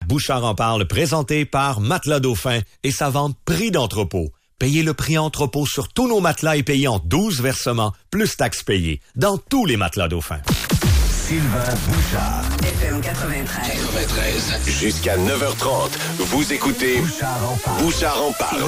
Bouchard en parle, présenté par Matelas Dauphin et sa vente prix d'entrepôt. Payez le prix entrepôt sur tous nos matelas et payez en 12 versements, plus taxes payées, dans tous les Matelas Dauphin. Sylvain Bouchard. FM 93. Jusqu'à 9h30, vous écoutez Bouchard en parle.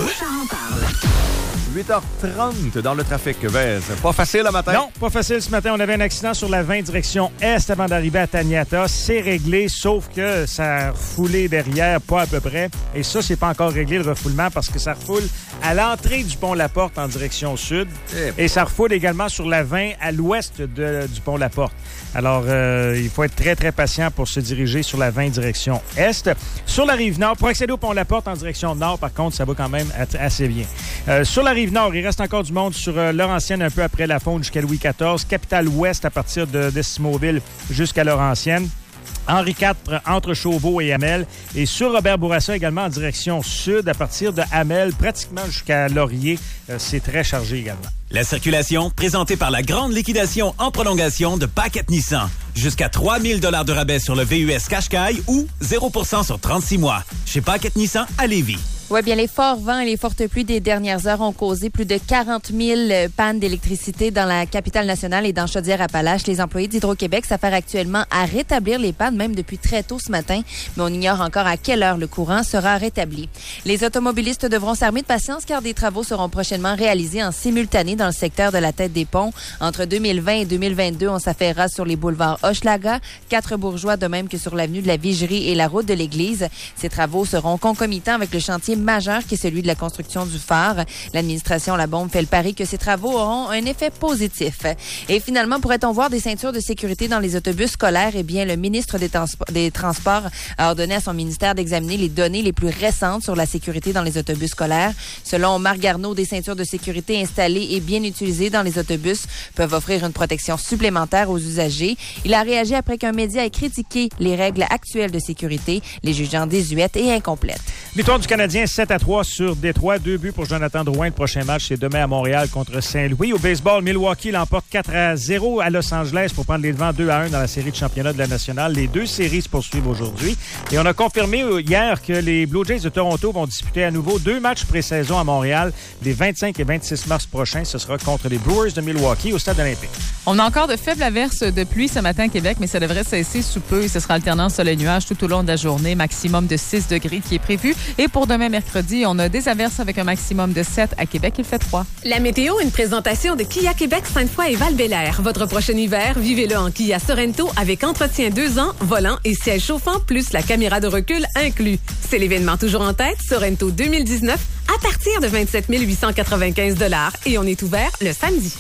8h30 dans le trafic, Vez. Pas facile le matin? Non, pas facile ce matin. On avait un accident sur la 20 direction est avant d'arriver à Taniata. C'est réglé, sauf que ça a refoulé derrière, pas à peu près. Et ça, c'est pas encore réglé, le refoulement, parce que ça refoule à l'entrée du pont La Porte en direction sud. Et ça refoule également sur la 20 à l'ouest du pont La Porte. Alors, il faut être très, très patient pour se diriger sur la 20 direction est. Sur la rive nord, pour accéder au pont La Porte en direction nord, par contre, ça va quand même assez bien. Sur la rive nord, il reste encore du monde sur Laurentienne un peu après la Faune jusqu'à Louis XIV. Capitale-Ouest à partir d'Estimauville jusqu'à Laurentienne. Henri IV entre Chauveau et Hamel. Et sur Robert Bourassa également en direction sud à partir de Hamel, pratiquement jusqu'à Laurier. C'est très chargé également. La circulation, présentée par la grande liquidation en prolongation de Paquette Nissan. Jusqu'à 3 000 $ de rabais sur le VUS Qashqai ou 0% sur 36 mois. Chez Paquette Nissan à Lévis. Oui, bien, les forts vents et les fortes pluies des dernières heures ont causé plus de 40 000 pannes d'électricité dans la capitale nationale et dans Chaudière-Appalaches. Les employés d'Hydro-Québec s'affairent actuellement à rétablir les pannes, même depuis très tôt ce matin, mais on ignore encore à quelle heure le courant sera rétabli. Les automobilistes devront s'armer de patience car des travaux seront prochainement réalisés en simultané dans le secteur de la Tête des Ponts. Entre 2020 et 2022, on s'affairera sur les boulevards Hochelaga, 4 Bourgeois, de même que sur l'avenue de la Vigerie et la route de l'Église. Ces travaux seront concomitants avec le chantier majeur qui est celui de la construction du phare. L'administration La Bombe fait le pari que ces travaux auront un effet positif. Et finalement, pourrait-on voir des ceintures de sécurité dans les autobus scolaires? Eh bien, le ministre des Transports a ordonné à son ministère d'examiner les données les plus récentes sur la sécurité dans les autobus scolaires. Selon Marc Garneau, des ceintures de sécurité installées et bien utilisées dans les autobus peuvent offrir une protection supplémentaire aux usagers. Il a réagi après qu'un média ait critiqué les règles actuelles de sécurité, les jugeant désuètes et incomplètes. Victoire du Canadien 7-3 sur Détroit. 2 buts pour Jonathan Drouin. Le prochain match, c'est demain à Montréal contre Saint-Louis. Au baseball, Milwaukee l'emporte 4-0 à Los Angeles pour prendre les devants 2-1 dans la série de championnat de la nationale. Les deux séries se poursuivent aujourd'hui. Et on a confirmé hier que les Blue Jays de Toronto vont disputer à nouveau 2 matchs pré-saison à Montréal les 25 et 26 mars prochains. Ce sera contre les Brewers de Milwaukee au Stade olympique. On a encore de faibles averses de pluie ce matin à Québec, mais ça devrait cesser sous peu. Ce sera alternant soleil-nuage tout au long de la journée. Maximum de 6 degrés qui est prévu. Et pour demain mercredi, on a des averses avec un maximum de 7. À Québec, il fait 3. La météo, une présentation de Kia Québec, Sainte-Foy et Val-Bélair. Votre prochain hiver, vivez-le en Kia Sorento avec entretien 2 ans, volant et siège chauffant, plus la caméra de recul inclus. C'est l'événement toujours en tête, Sorento 2019, à partir de 27 895 $ et on est ouvert le samedi.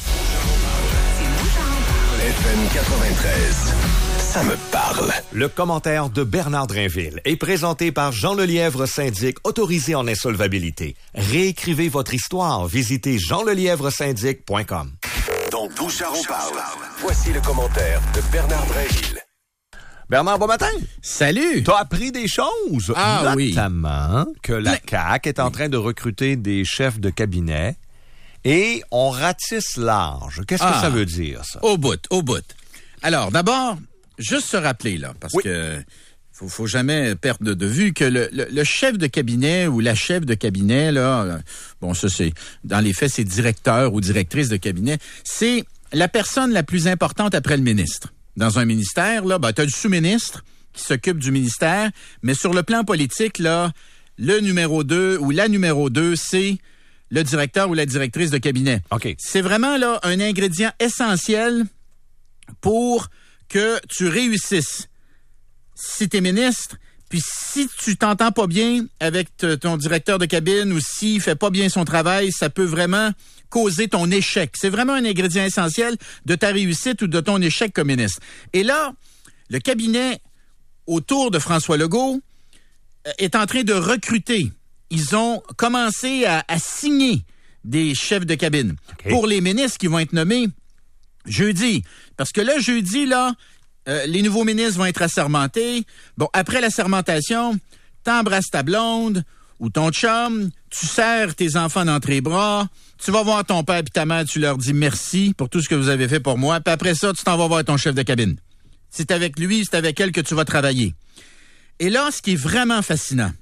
FM 93. Ça me parle. Le commentaire de Bernard Drainville est présenté par Jean Lelièvre, syndic autorisé en insolvabilité. Réécrivez votre histoire. Visitez jeanlelièvresyndic.com. Dans Bouchard en parle. Voici le commentaire de Bernard Drainville. Bernard, bon matin. Salut. T'as appris des choses. Ah oui. Notamment que la CAQ est en train de recruter des chefs de cabinet et on ratisse large. Qu'est-ce que ça veut dire, ça? Au bout. Alors, d'abord, juste se rappeler, là, parce que faut jamais perdre de vue que le chef de cabinet ou la chef de cabinet, là, bon, ça c'est, dans les faits, c'est directeur ou directrice de cabinet, c'est la personne la plus importante après le ministre. Dans un ministère, là, t'as le sous-ministre qui s'occupe du ministère, mais sur le plan politique, là, le numéro 2 ou la numéro 2, c'est le directeur ou la directrice de cabinet. OK. C'est vraiment, là, un ingrédient essentiel pour que tu réussisses. Si t'es ministre, puis si tu t'entends pas bien avec ton directeur de cabine ou s'il fait pas bien son travail, ça peut vraiment causer ton échec. C'est vraiment un ingrédient essentiel de ta réussite ou de ton échec comme ministre. Et là, le cabinet autour de François Legault est en train de recruter. Ils ont commencé à signer des chefs de cabine pour les ministres qui vont être nommés jeudi. Parce que là, jeudi, là, les nouveaux ministres vont être assermentés. Bon, après l'assermentation, t'embrasses ta blonde ou ton chum, tu serres tes enfants dans tes bras, tu vas voir ton père et ta mère, tu leur dis merci pour tout ce que vous avez fait pour moi, puis après ça, tu t'en vas voir ton chef de cabine. C'est avec lui, c'est avec elle que tu vas travailler. Et là, ce qui est vraiment fascinant,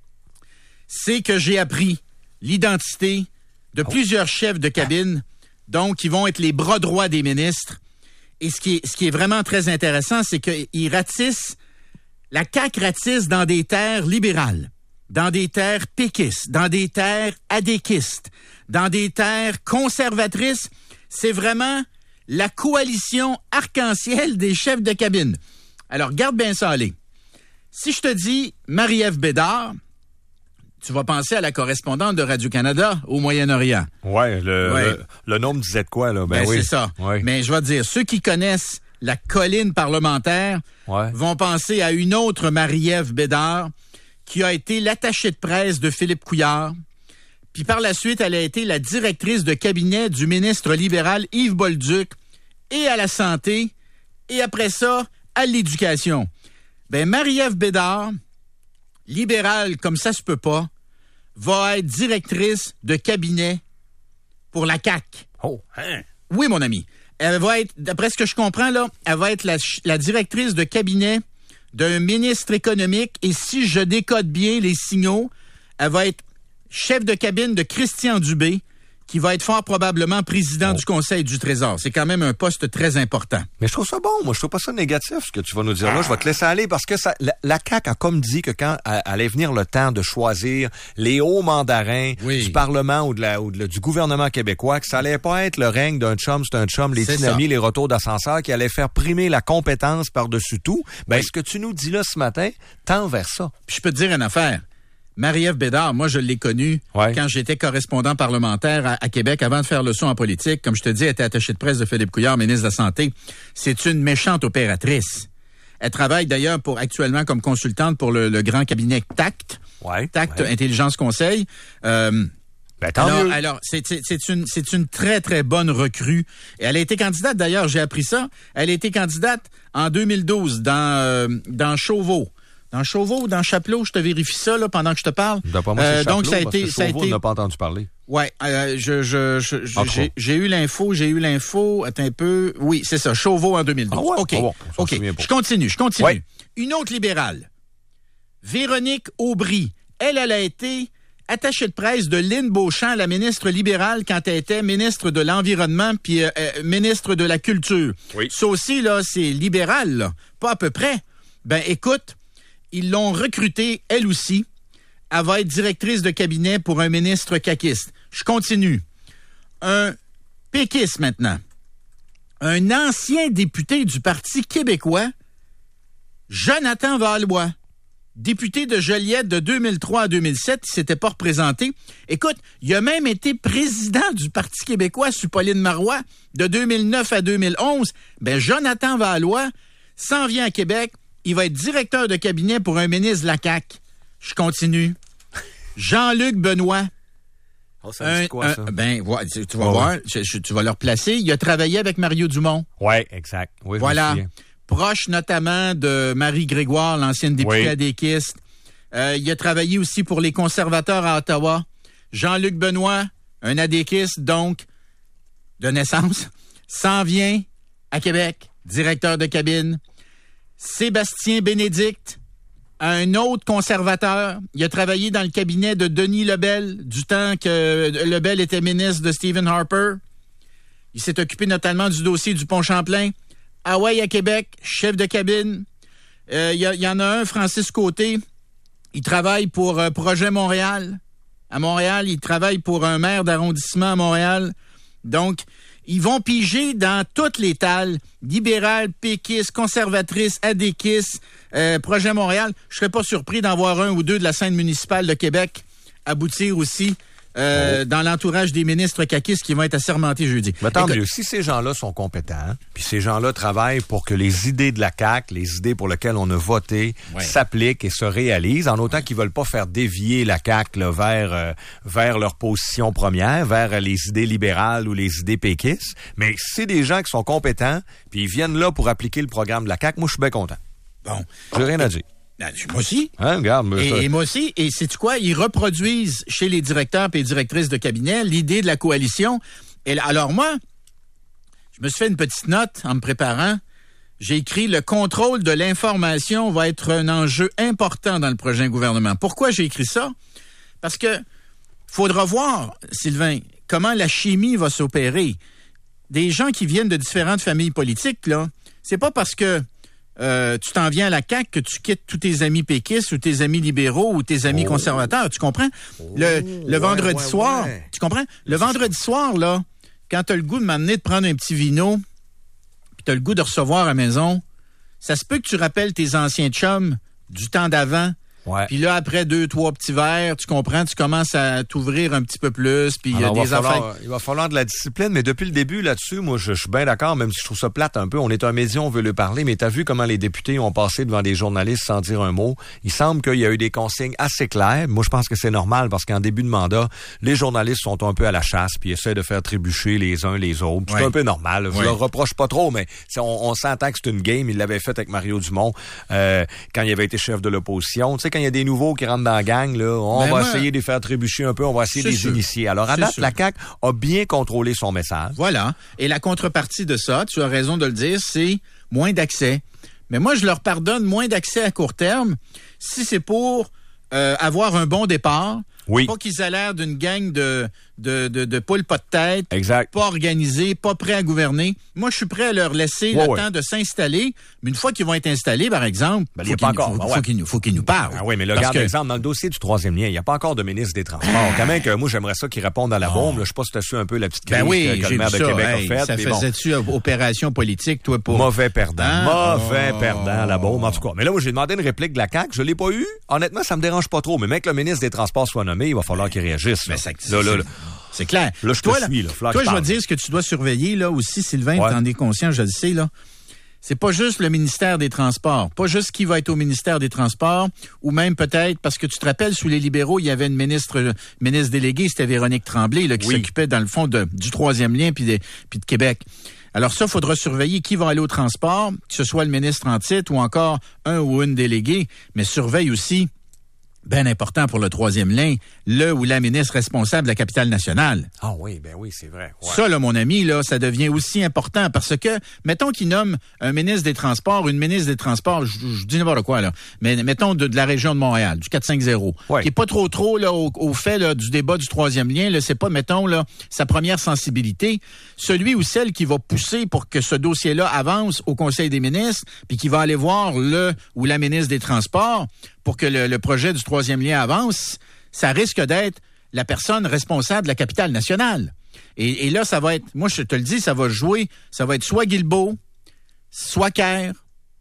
c'est que j'ai appris l'identité de plusieurs chefs de cabine, donc qui vont être les bras droits des ministres. Et ce qui est vraiment très intéressant, c'est qu'ils ratissent, la CAQ ratisse dans des terres libérales, dans des terres péquistes, dans des terres adéquistes, dans des terres conservatrices. C'est vraiment la coalition arc-en-ciel des chefs de cabine. Alors, garde bien ça aller. Si je te dis Marie-Ève Bédard, tu vas penser à la correspondante de Radio-Canada au Moyen-Orient. Ouais, le nom me disait de quoi, là? Ben oui. C'est ça. Ouais. Mais je vais te dire, ceux qui connaissent la colline parlementaire vont penser à une autre Marie-Ève Bédard qui a été l'attachée de presse de Philippe Couillard. Puis par la suite, elle a été la directrice de cabinet du ministre libéral Yves Bolduc et à la santé, et après ça, à l'éducation. Ben Marie-Ève Bédard, libérale comme ça se peut pas, va être directrice de cabinet pour la CAQ. Oh, hein? Oui, mon ami. Elle va être, d'après ce que je comprends, là, elle va être la directrice de cabinet d'un ministre économique, et si je décode bien les signaux, elle va être chef de cabine de Christian Dubé, qui va être fort probablement président du Conseil du Trésor. C'est quand même un poste très important. Mais je trouve ça bon. Moi, je trouve pas ça négatif, ce que tu vas nous dire là. Je vais te laisser aller parce que la CAQ a comme dit que quand allait venir le temps de choisir les hauts mandarins du Parlement ou du gouvernement québécois, que ça allait pas être le règne d'un chum, c'est un chum, les dynamis, les retours d'ascenseur, qui allait faire primer la compétence par-dessus tout. Ben, ce que tu nous dis là ce matin tend vers ça. Puis je peux te dire une affaire. Marie-Ève Bédard, moi, je l'ai connue quand j'étais correspondant parlementaire à Québec avant de faire le saut en politique. Comme je te dis, elle était attachée de presse de Philippe Couillard, ministre de la Santé. C'est une méchante opératrice. Elle travaille d'ailleurs actuellement comme consultante pour le grand cabinet TACT. TACT, Intelligence Conseil. Alors, c'est une très, très bonne recrue. Et elle a été candidate, d'ailleurs, j'ai appris ça. Elle a été candidate en 2012 dans Chauveau. Dans Chauveau ou dans Chapelot, je te vérifie ça là pendant que je te parle. Donc ça a été, on n'a pas entendu parler. Ouais, j'ai eu l'info. Attends un peu. Oui, c'est ça. Chauveau en 2012. Ah ouais? OK. Ah bon, je continue. Ouais. Une autre libérale, Véronique Aubry. Elle a été attachée de presse de Lynn Beauchamp, la ministre libérale, quand elle était ministre de l'Environnement puis ministre de la Culture. Oui. Ça aussi là, c'est libéral, là, pas à peu près. Ben écoute. Ils l'ont recrutée, elle aussi. Elle va être directrice de cabinet pour un ministre caquiste. Je continue. Un péquiste maintenant. Un ancien député du Parti québécois, Jonathan Vallois, député de Joliette de 2003 à 2007, il s'était pas représenté. Écoute, il a même été président du Parti québécois sous Pauline Marois de 2009 à 2011. Ben, Jonathan Vallois s'en vient à Québec. Il va être directeur de cabinet pour un ministre de la CAQ. Je continue. Jean-Luc Benoît. Oh, ça me dit quoi, ça? Ben, tu vas voir. Tu vas le replacer. Il a travaillé avec Mario Dumont. Oui, exact. Oui, voilà. Proche notamment de Marie Grégoire, l'ancienne députée adéquiste. Il a travaillé aussi pour les conservateurs à Ottawa. Jean-Luc Benoît, un adéquiste, donc, de naissance, s'en vient à Québec, directeur de cabine. Sébastien Bénédicte, un autre conservateur. Il a travaillé dans le cabinet de Denis Lebel, du temps que Lebel était ministre de Stephen Harper. Il s'est occupé notamment du dossier du Pont-Champlain. Hawaï à Québec, chef de cabine. Il y en a un, Francis Côté. Il travaille pour Projet Montréal. À Montréal, il travaille pour un maire d'arrondissement à Montréal. Donc, ils vont piger dans toutes les tales, libérales, péquistes, conservatrices, adéquistes, Projet Montréal. Je serais pas surpris d'en voir un ou deux de la scène municipale de Québec aboutir aussi dans l'entourage des ministres caquistes qui vont être assermentés jeudi. Mais tant mieux, si ces gens-là sont compétents, puis ces gens-là travaillent pour que les idées de la CAQ, les idées pour lesquelles on a voté, s'appliquent et se réalisent, en autant qu'ils veulent pas faire dévier la CAQ là, vers leur position première, vers les idées libérales ou les idées péquistes. Mais c'est des gens qui sont compétents, puis ils viennent là pour appliquer le programme de la CAQ. Moi, je suis bien content. Bon. J'ai rien à dire. Moi aussi. Hein, regarde, et moi aussi. Et sais-tu quoi? Ils reproduisent chez les directeurs et les directrices de cabinet l'idée de la coalition. Et alors moi, je me suis fait une petite note en me préparant. j'ai écrit « Le contrôle de l'information va être un enjeu important dans le prochain gouvernement ». Pourquoi j'ai écrit ça? Parce que faudra voir, Sylvain, comment la chimie va s'opérer. Des gens qui viennent de différentes familles politiques, là, c'est pas parce que tu t'en viens à la CAQ que tu quittes tous tes amis péquistes ou tes amis libéraux ou tes amis conservateurs, tu comprends? Le vendredi soir, tu comprends? Le vendredi soir, là, quand t'as le goût de m'amener de prendre un petit vino, puis t'as le goût de recevoir à la maison, ça se peut que tu rappelles tes anciens chums du temps d'avant. Ouais. Puis là, après 2-3 petits verres, tu comprends, tu commences à t'ouvrir un petit peu plus, puis il y a des affaires... Il va falloir de la discipline, mais depuis le début, là-dessus, moi, je suis bien d'accord, même si je trouve ça plate un peu. On est un média, on veut le parler, mais t'as vu comment les députés ont passé devant des journalistes sans dire un mot. Il semble qu'il y a eu des consignes assez claires. Moi, je pense que c'est normal, parce qu'en début de mandat, les journalistes sont un peu à la chasse, puis essaient de faire trébucher les uns les autres. C'est un peu normal. Je leur reproche pas trop, mais on s'entend que c'est une game. Il l'avait fait avec Mario Dumont quand il avait été chef de l'opposition. Tu sais, quand il y a des nouveaux qui rentrent dans la gang, là, on va essayer de les faire trébucher un peu, on va essayer de les initier. Alors, à date, la CAQ a bien contrôlé son message. Voilà. Et la contrepartie de ça, tu as raison de le dire, c'est moins d'accès. Mais moi, je leur pardonne moins d'accès à court terme si c'est pour avoir un bon départ. Oui. Pas qu'ils aient l'air d'une gang de poules pas de tête. Exact. Pas organisés, pas prêts à gouverner. Moi, je suis prêt à leur laisser le temps de s'installer. Mais une fois qu'ils vont être installés, par exemple, faut qu'ils nous parlent. Ah oui, mais là, regarde l'exemple, dans le dossier du troisième lien, il n'y a pas encore de ministre des Transports. Quand même que moi, j'aimerais ça qu'ils répondent à la bombe. Là, je sais pas si tu as su un peu la petite crise que le maire de Québec a faite. Ça faisait-tu opération politique, toi, pour... Mauvais perdant. Perdant, la bombe, en tout cas. Mais là, moi, j'ai demandé une réplique de la CAQ. Je l'ai pas eu. Honnêtement, ça me dérange pas trop. Mais même que le ministre des Transports soit nommé, il va falloir qu'il réagisse. Là. C'est clair. Là, je te suis. Toi, je vais dire ce que tu dois surveiller là aussi, Sylvain, t'en es conscient, je le sais, là. C'est pas juste le ministère des Transports, pas juste qui va être au ministère des Transports, ou même peut-être, parce que tu te rappelles, sous les libéraux, il y avait une ministre déléguée, c'était Véronique Tremblay, là, qui s'occupait, dans le fond, du troisième lien puis de Québec. Alors ça, il faudra surveiller qui va aller au transport, que ce soit le ministre en titre ou encore un ou une déléguée, mais surveille aussi, bien important pour le troisième lien, le ou la ministre responsable de la capitale nationale. Ah oui, ben oui, c'est vrai. Ouais. Ça, là, mon ami, là, ça devient aussi important parce que, mettons qu'il nomme un ministre des Transports, une ministre des Transports, je dis n'importe quoi, là, mais mettons de la région de Montréal, du 450, qui est pas trop, là, au fait, là, du débat du troisième lien, là, c'est pas, mettons, là, sa première sensibilité. Celui ou celle qui va pousser pour que ce dossier-là avance au Conseil des ministres, puis qui va aller voir le ou la ministre des Transports pour que le projet du troisième lien avance, ça risque d'être la personne responsable de la capitale nationale. Et là, ça va être, moi je te le dis, ça va être soit Guilbeault, soit Kerr,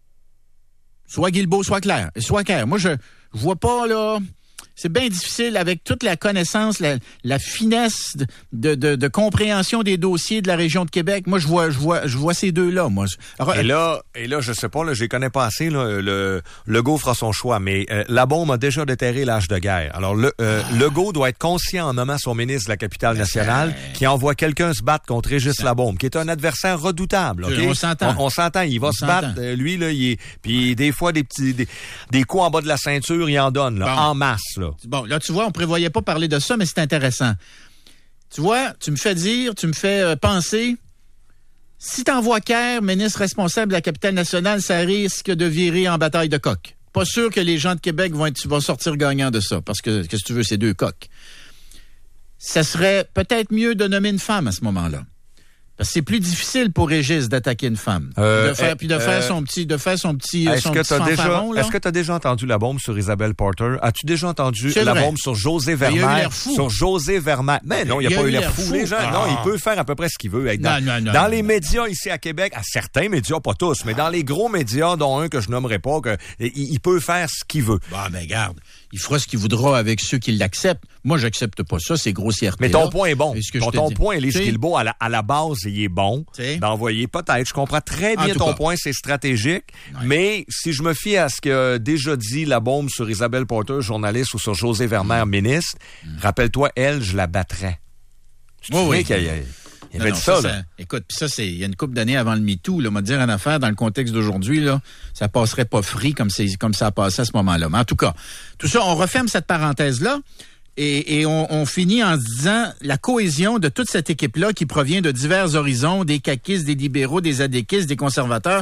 soit Guilbeault, soit Kerr. Moi, je vois pas, là... C'est bien difficile avec toute la connaissance, la finesse de compréhension des dossiers de la région de Québec. Moi, je vois ces deux-là, moi. Et là, je sais pas, là, je les connais pas assez, là. Legault fera son choix, mais Labaume a déjà déterré l'âge de guerre. Alors, Legault doit être conscient en nommant son ministre de la capitale nationale qui envoie quelqu'un se battre contre Régis Labaume, qui est un adversaire redoutable. Okay? On s'entend. On s'entend. Il va se battre. Lui, là, puis des fois, des coups en bas de la ceinture, il en donne, là, en masse, là. Bon, là, tu vois, on prévoyait pas parler de ça, mais c'est intéressant. Tu vois, tu me fais penser, si t'envoies Kerr, ministre responsable de la capitale nationale, ça risque de virer en bataille de coq. Pas sûr que les gens de Québec vont sortir gagnants de ça, parce que, qu'est-ce que tu veux, c'est deux coqs. Ça serait peut-être mieux de nommer une femme à ce moment-là. Parce que c'est plus difficile pour Régis d'attaquer une femme. De faire son petit fanfaron, là. Est-ce que tu as déjà entendu la bombe sur Isabelle Porter? As-tu déjà entendu la bombe sur José Vermeer? Sur José Vermeer. Mais non, il n'y a pas eu l'air fou. Les gens, non, il peut faire à peu près ce qu'il veut. Dans les médias ici à Québec, à certains médias, pas tous, mais dans les gros médias, dont un que je nommerai pas, il peut faire ce qu'il veut. Bah, mais regarde, il fera ce qu'il voudra avec ceux qui l'acceptent. Moi, j'accepte pas ça, c'est grossièreté. Mais ton point est bon. Ton point, Élise Guilbeault, à la base, il est bon d'envoyer peut-être. Je comprends très bien ton point, c'est stratégique. Ouais. Mais si je me fie à ce qu'a déjà dit la bombe sur Isabelle Porter, journaliste, ou sur José Vermeer, ministre, rappelle-toi, elle, je la battrais. Tu te souviens qu'il y avait dit ça, là? Écoute, puis ça, il y a une couple d'années avant le MeToo, là, m'a dire en affaire, dans le contexte d'aujourd'hui, là, ça passerait pas free comme ça a passé à ce moment-là. Mais en tout cas, tout ça, on referme cette parenthèse-là. Et on finit en se disant la cohésion de toute cette équipe-là qui provient de divers horizons, des caquistes, des libéraux, des adéquistes, des conservateurs,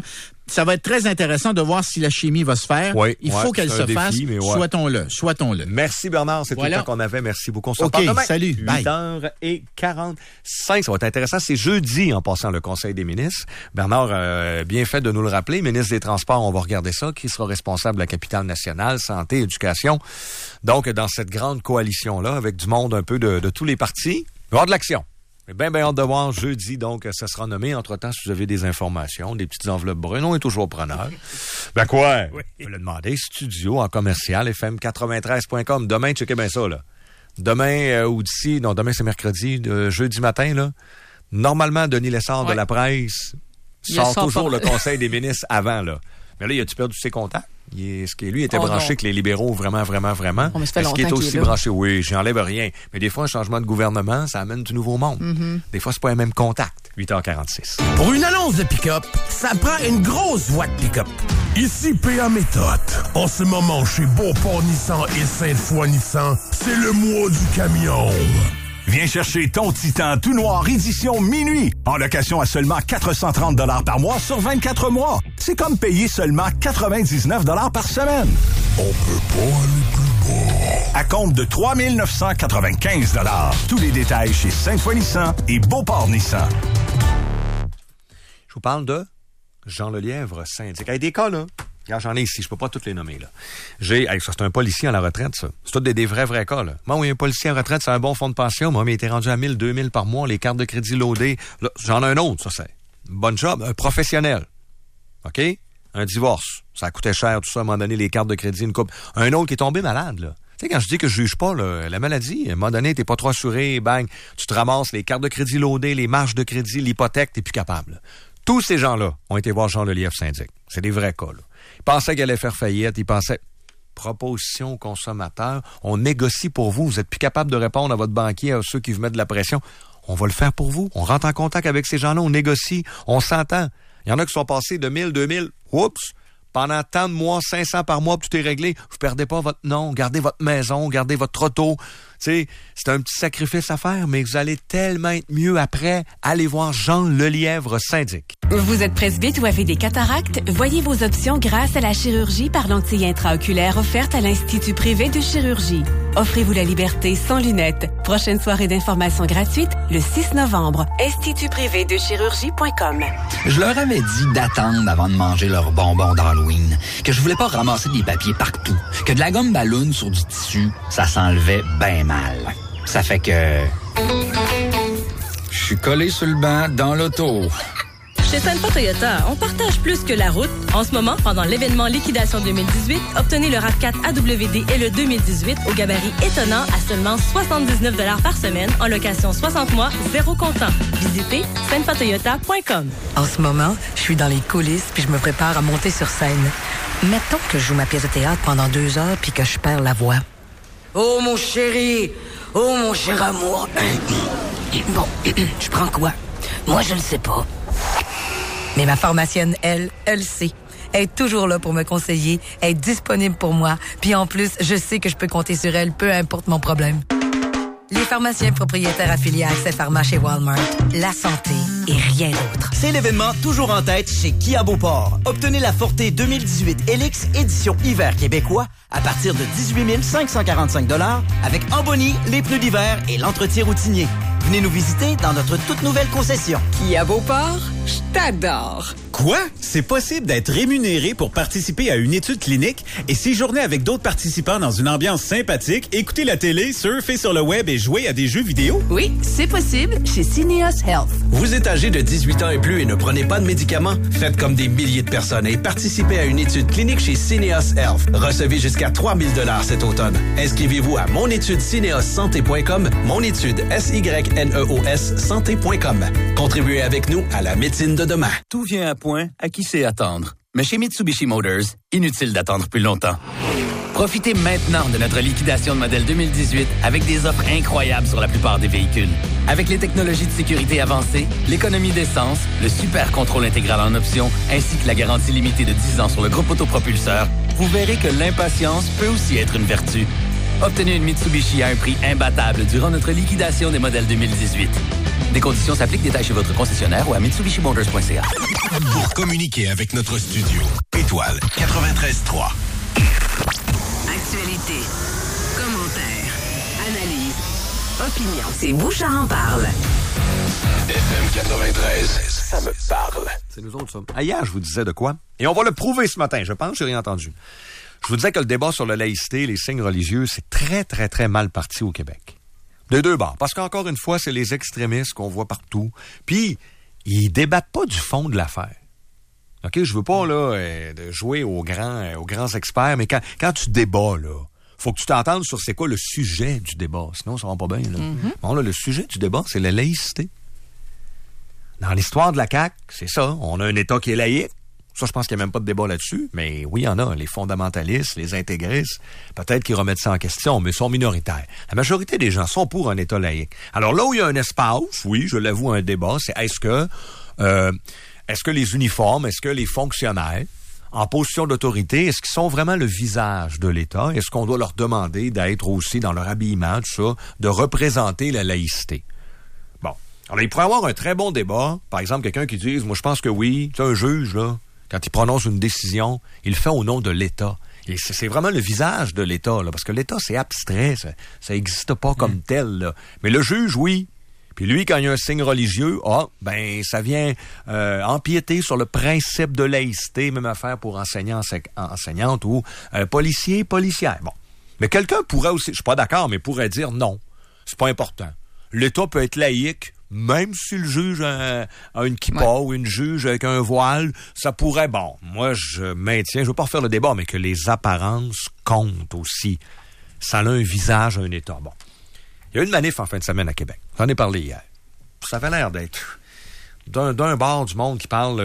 ça va être très intéressant de voir si la chimie va se faire. Oui, Il faut qu'elle se fasse. Souhaitons-le. Merci Bernard, c'est tout le temps qu'on avait. Merci beaucoup. On se reparle demain. Salut. 8h45. Ça va être intéressant. C'est jeudi en passant le Conseil des ministres. Bernard, bien fait de nous le rappeler. Ministre des Transports, on va regarder ça. Qui sera responsable de la capitale nationale, santé, éducation. Donc, dans cette grande coalition-là, avec du monde un peu de tous les partis, il va y avoir de l'action. J'ai bien hâte de voir jeudi, donc ça sera nommé. Entre-temps, si vous avez des informations, des petites enveloppes brunes, on est toujours preneur. Ben quoi? Oui. Je vais le demander. Studio en commercial, fm93.com. Demain, checkez bien ça, là. Demain, demain c'est mercredi, jeudi matin, là. Normalement, Denis Lessard de la presse sort toujours le Conseil des ministres avant, là. Mais là, il a-tu perdu ses contacts? Lui était branché que les libéraux, vraiment. Est-ce qu'il est aussi branché? Oui, j'enlève rien. Mais des fois, un changement de gouvernement, ça amène du nouveau monde. Mm-hmm. Des fois, c'est pas un même contact. 8h46. Pour une annonce de pick-up, ça prend une grosse voix de pick-up. Ici PA Méthode. En ce moment, chez Beauport Nissan et Sainte-Foy Nissan, c'est le mois du camion. Viens chercher ton Titan tout noir édition minuit en location à seulement 430 $ par mois sur 24 mois. C'est comme payer seulement 99 $ par semaine. On peut pas aller plus bas. À compte de 3 995 $. Tous les détails chez Sainte-Foy Nissan et Beauport Nissan. Je vous parle de Jean Lelièvre, syndic. Il y a des cas, là. Regarde, j'en ai ici, je peux pas tous les nommer, là. Ça, c'est un policier à la retraite, ça. C'est tous des vrais cas, là. Moi, oui, un policier à la retraite, c'est un bon fonds de pension. Moi, mais il était rendu à 1000, 2000 par mois, les cartes de crédit loadées. Là, j'en ai un autre, ça, c'est. Bonne job, un professionnel. OK? Un divorce. Ça coûtait cher, tout ça, à un moment donné, les cartes de crédit, une coupe. Un autre qui est tombé malade, là. Tu sais, quand je dis que je juge pas, là, la maladie, à un moment donné, t'es pas trop assuré, bang, tu te ramasses les cartes de crédit loadées, les marges de crédit, l'hypothèque, t'es plus capable, là. Tous ces gens-là ont été voir Jean Lelièvre, syndic. C'est des vrais cas, là. Ils pensaient qu'elle allait faire faillite. Ils pensaient, proposition aux consommateurs, on négocie pour vous. Vous n'êtes plus capable de répondre à votre banquier, à ceux qui vous mettent de la pression. On va le faire pour vous. On rentre en contact avec ces gens-là, on négocie, on s'entend. Il y en a qui sont passés de 1000, 2000, oups, pendant tant de mois, 500 par mois, puis tout est réglé. Vous perdez pas votre nom, gardez votre maison, gardez votre auto. Tu sais, c'est un petit sacrifice à faire, mais vous allez tellement être mieux après. Allez voir Jean Lelièvre, syndic. Vous êtes presbyte ou avez des cataractes? Voyez vos options grâce à la chirurgie par lentille intraoculaire offerte à l'Institut privé de chirurgie. Offrez-vous la liberté sans lunettes. Prochaine soirée d'information gratuite, le 6 novembre. institutprivédechirurgie.com. Je leur avais dit d'attendre avant de manger leurs bonbons d'Halloween, que je voulais pas ramasser des papiers partout, que de la gomme ballon sur du tissu, ça s'enlevait bien mal. Ça fait que... Je suis collé sur le banc dans l'auto. Chez Sainte-Foy Toyota, on partage plus que la route. En ce moment, pendant l'événement Liquidation 2018, obtenez le RAV4 AWD et le 2018 au gabarit étonnant à seulement 79 $ par semaine en location 60 mois, 0 comptant. Visitez sainte-foytoyota.com. En ce moment, je suis dans les coulisses puis je me prépare à monter sur scène. Mettons que je joue ma pièce de théâtre pendant 2 heures puis que je perds la voix. Oh, mon chéri! Oh, mon cher amour! Bon, je prends quoi? Moi, je le sais pas. Mais ma pharmacienne, elle sait. Elle est toujours là pour me conseiller, elle est disponible pour moi. Puis en plus, je sais que je peux compter sur elle, peu importe mon problème. Les pharmaciens propriétaires affiliés à Accès Pharma chez Walmart. La santé et rien d'autre. C'est l'événement toujours en tête chez Kia Beauport. Obtenez la Forte 2018 Helix édition hiver québécois à partir de 18 545 $ avec en boni les pneus d'hiver et l'entretien routinier. Venez nous visiter dans notre toute nouvelle concession. Kia Beauport, je t'adore. Quoi? C'est possible d'être rémunéré pour participer à une étude clinique et séjourner avec d'autres participants dans une ambiance sympathique, écouter la télé, surfer sur le web et jouer à des jeux vidéo? Oui, c'est possible chez Syneos Health. Vous êtes âgé de 18 ans et plus et ne prenez pas de médicaments? Faites comme des milliers de personnes et participez à une étude clinique chez Syneos Health. Recevez jusqu'à 3 000 $ cet automne. Inscrivez-vous à monétudesyneossanté.com, monétude SYNEOS santé.com. Contribuez avec nous à la médecine de demain. Tout vient à point à qui sait attendre. Mais chez Mitsubishi Motors, inutile d'attendre plus longtemps. Profitez maintenant de notre liquidation de modèle 2018 avec des offres incroyables sur la plupart des véhicules. Avec les technologies de sécurité avancées, l'économie d'essence, le super contrôle intégral en option, ainsi que la garantie limitée de 10 ans sur le groupe autopropulseur, vous verrez que l'impatience peut aussi être une vertu. Obtenez une Mitsubishi à un prix imbattable durant notre liquidation des modèles 2018. Des conditions s'appliquent, détails chez votre concessionnaire ou à mitsubishimotors.ca. Pour communiquer avec notre studio, étoile 93.3. Actualité, commentaires, analyse, opinion. C'est Bouchard en parle. FM 93, ça me parle. C'est nous autres, ça. Hier, je vous disais de quoi? Et on va le prouver ce matin, je pense, j'ai rien entendu. Je vous disais que le débat sur la laïcité, les signes religieux, c'est très, très, très mal parti au Québec. De deux bords. Parce qu'encore une fois, c'est les extrémistes qu'on voit partout. Puis, ils débattent pas du fond de l'affaire. OK? Je veux pas, là, de jouer aux grands experts, mais quand tu débats, là, faut que tu t'entendes sur c'est quoi le sujet du débat. Sinon, ça va pas bien, là. Mm-hmm. Bon, là, le sujet du débat, c'est la laïcité. Dans l'histoire de la CAQ, c'est ça. On a un État qui est laïque. Ça, je pense qu'il n'y a même pas de débat là-dessus, mais oui, il y en a. Les fondamentalistes, les intégristes, peut-être qu'ils remettent ça en question, mais ils sont minoritaires. La majorité des gens sont pour un État laïque. Alors là où il y a un espace, oui, je l'avoue, un débat, c'est est-ce que les uniformes, est-ce que les fonctionnaires en position d'autorité, est-ce qu'ils sont vraiment le visage de l'État? Est-ce qu'on doit leur demander d'être aussi dans leur habillement, tout ça, de représenter la laïcité? Bon. Alors, il pourrait y avoir un très bon débat. Par exemple, quelqu'un qui dise, moi, je pense que oui, tu sais, un juge, là, quand il prononce une décision, il le fait au nom de l'État. Et c'est vraiment le visage de l'État, là, parce que l'État, c'est abstrait, ça n'existe pas comme tel, là. Mais le juge, oui. Puis lui, quand il y a un signe religieux, ça vient empiéter sur le principe de laïcité, même affaire pour enseignants, enseignantes ou policières. Bon. Mais quelqu'un pourrait aussi, je suis pas d'accord, mais pourrait dire non, c'est pas important. L'État peut être laïque, même si le juge a une kippa ou une juge avec un voile, ça pourrait, moi je maintiens, je veux pas refaire le débat, mais que les apparences comptent aussi. Ça a un visage, un État. Bon. Il y a eu une manif en fin de semaine à Québec. J'en ai parlé hier. Ça avait l'air d'être d'un bord du monde qui parle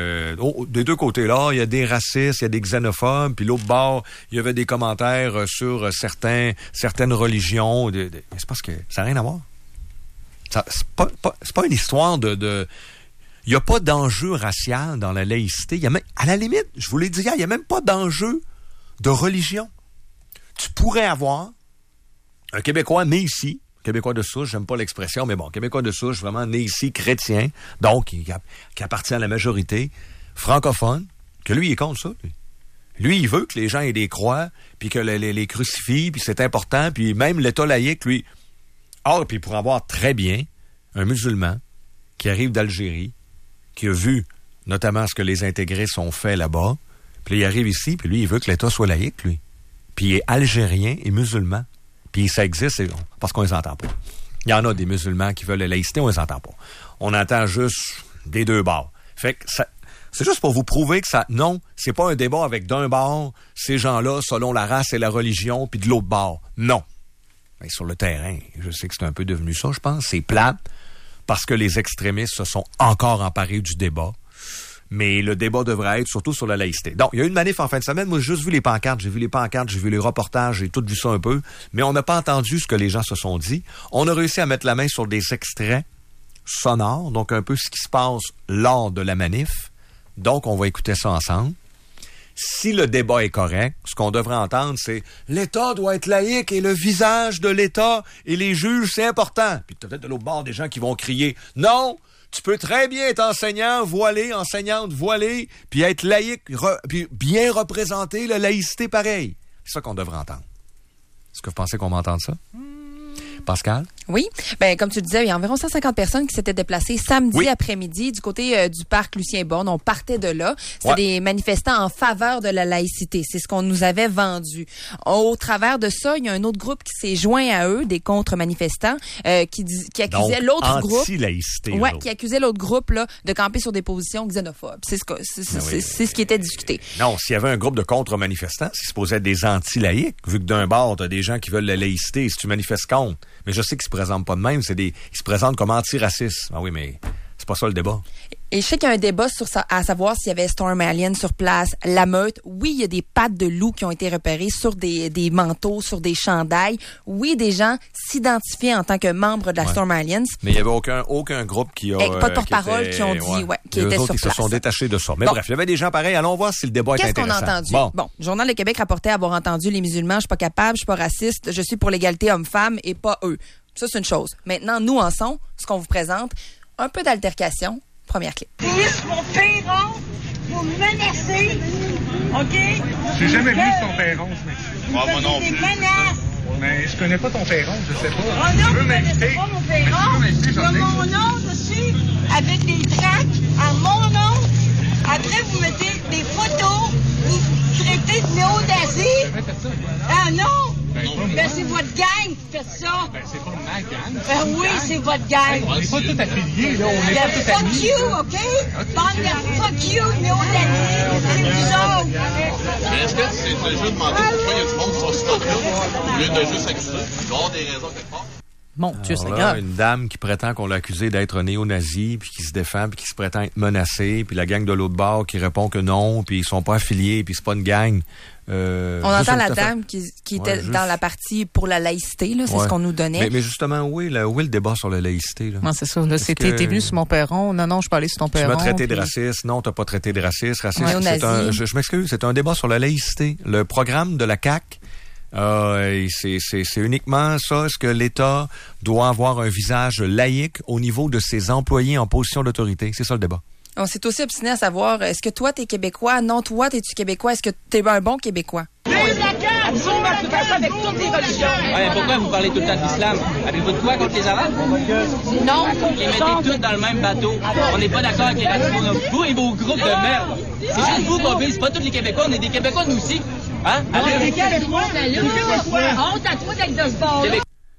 des deux côtés là, il y a des racistes, il y a des xénophobes, puis l'autre bord, il y avait des commentaires sur certaines religions. Mais c'est parce que ça n'a rien à voir. C'est pas une histoire de il n'y a pas d'enjeu racial dans la laïcité. Il y a même, à la limite, je vous l'ai dit hier, il n'y a même pas d'enjeu de religion. Tu pourrais avoir un Québécois né ici, Québécois de souche, j'aime pas l'expression, mais bon, Québécois de souche, vraiment né ici, chrétien, donc qui appartient à la majorité, francophone, que lui, il est contre ça. Lui, il veut que les gens aient des croix, puis que les crucifix, puis c'est important, puis même l'État laïque, lui. Or, puis il pourrait avoir très bien un musulman qui arrive d'Algérie, qui a vu notamment ce que les intégristes ont fait là-bas, puis il arrive ici, puis lui, il veut que l'État soit laïque, lui. Puis il est algérien et musulman. Puis ça existe parce qu'on les entend pas. Il y en a des musulmans qui veulent la laïcité, on les entend pas. On entend juste des deux bords. Fait que c'est juste pour vous prouver que non, c'est pas un débat avec d'un bord, ces gens-là, selon la race et la religion, puis de l'autre bord. Non. Mais sur le terrain, je sais que c'est un peu devenu ça, je pense. C'est plate parce que les extrémistes se sont encore emparés du débat. Mais le débat devrait être surtout sur la laïcité. Donc, il y a eu une manif en fin de semaine. Moi, j'ai juste vu les pancartes, j'ai vu les reportages, j'ai tout vu ça un peu. Mais on n'a pas entendu ce que les gens se sont dit. On a réussi à mettre la main sur des extraits sonores, donc un peu ce qui se passe lors de la manif. Donc, on va écouter ça ensemble. Si le débat est correct, ce qu'on devrait entendre, c'est « L'État doit être laïque et le visage de l'État et les juges, c'est important. » Puis peut-être de l'autre bord, des gens qui vont crier « Non! » Tu peux très bien être enseignante voilée, puis être laïque, puis bien représenter la laïcité pareil. C'est ça qu'on devrait entendre. Est-ce que vous pensez qu'on va entendre ça? Pascal? Oui. Ben, comme tu le disais, il y a environ 150 personnes qui s'étaient déplacées samedi après-midi du côté du parc Lucien-Borne. On partait de là. C'était des manifestants en faveur de la laïcité. C'est ce qu'on nous avait vendu. Au travers de ça, il y a un autre groupe qui s'est joint à eux, des contre-manifestants, qui accusait l'autre groupe. Anti-laïcité. Ouais, qui accusait l'autre groupe là de camper sur des positions xénophobes. C'est ce qui était discuté. Non, s'il y avait un groupe de contre-manifestants, c'est supposé être des anti-laïcs, vu que d'un bord, t'as des gens qui veulent la laïcité, si tu manifestes contre. Mais je sais qu'ils se présentent pas de même, ils se présentent comme anti-racistes. Ah oui, mais c'est pas ça le débat. Et je sais qu'il y a un débat à savoir s'il y avait Storm Alien sur place, la meute. Oui, il y a des pattes de loup qui ont été repérées sur des manteaux, sur des chandails. Oui, des gens s'identifiaient en tant que membres de la Storm Aliens. Mais il n'y avait aucun groupe qui a... pas de porte-parole qui ont dit qui étaient sur place. Ils se sont détachés de ça. Mais bref, il y avait des gens pareils. Allons voir si le débat est intéressant. Qu'est-ce qu'on a entendu? Bon, le Journal de Québec rapportait avoir entendu les musulmans, je suis pas capable, je suis pas raciste, je suis pour l'égalité homme-femme et pas eux. Ça, c'est une chose. Maintenant, nous en sommes, ce qu'on vous présente, un peu d'altercation. Première clip. Ministre, mon père, vous me menacez, OK? J'ai jamais vu son père 11, mais... Moi non plus. Des menaces. Mais je connais pas ton père 11, je sais pas. Oh non, vous connaissez pas mon père 11. Il y a mon nom dessus, avec des tracts à mon nom. Après, vous mettez des photos, vous traitez de néo-nazis. Ah non! Ben, c'est votre gang qui fait ça. Ben, c'est pas ma gang. Ben oui, c'est votre gang. On n'est pas tous affiliés, là. On n'est pas tous amis. Fuck you, OK? Bande de fuck you, néo-nazis. C'est vous autres. Mais est-ce que c'est déjà demandé pourquoi il y a du monde sur ce spot-là, au lieu de juste accuser? Il doit y avoir des raisons quelque part. Mon Dieu, c'est grave. grave. Une dame qui prétend qu'on l'a accusée d'être néo-nazi, puis qui se défend, puis qui se prétend être menacée, puis la gang de l'autre bord qui répond que non, puis ils sont pas affiliés, puis c'est pas une gang. On entend la dame qui était dans la partie pour la laïcité, là, c'est ce qu'on nous donnait. Mais justement, où est le débat sur la laïcité? Là? Non, c'est ça. Là, t'es venu sur mon perron. Non, je peux aller sur ton perron. Tu m'as traité de raciste. Non, t'as pas traité de raciste. Je m'excuse, c'est un débat sur la laïcité. Le programme de la CAQ, c'est uniquement ça. Est-ce que l'État doit avoir un visage laïque au niveau de ses employés en position d'autorité? C'est ça le débat. On s'est aussi obstiné à savoir, est-ce que toi, t'es Québécois? Non, toi, t'es-tu Québécois? Est-ce que t'es un bon Québécois? Absolument, tout à fait, avec toutes les religions. Ouais, pourquoi vous parlez tout le temps de l'islam? Avez-vous de quoi contre les Arabes? Non. Vous les mettez tous dans le même bateau. On n'est pas d'accord avec les radicaux. Vous et vos groupes de merde. C'est juste vous qu'on vise, pas tous les Québécois. On est des Québécois, nous aussi. Hein? Les Québécois, honte à toi d'être de ce bord-là.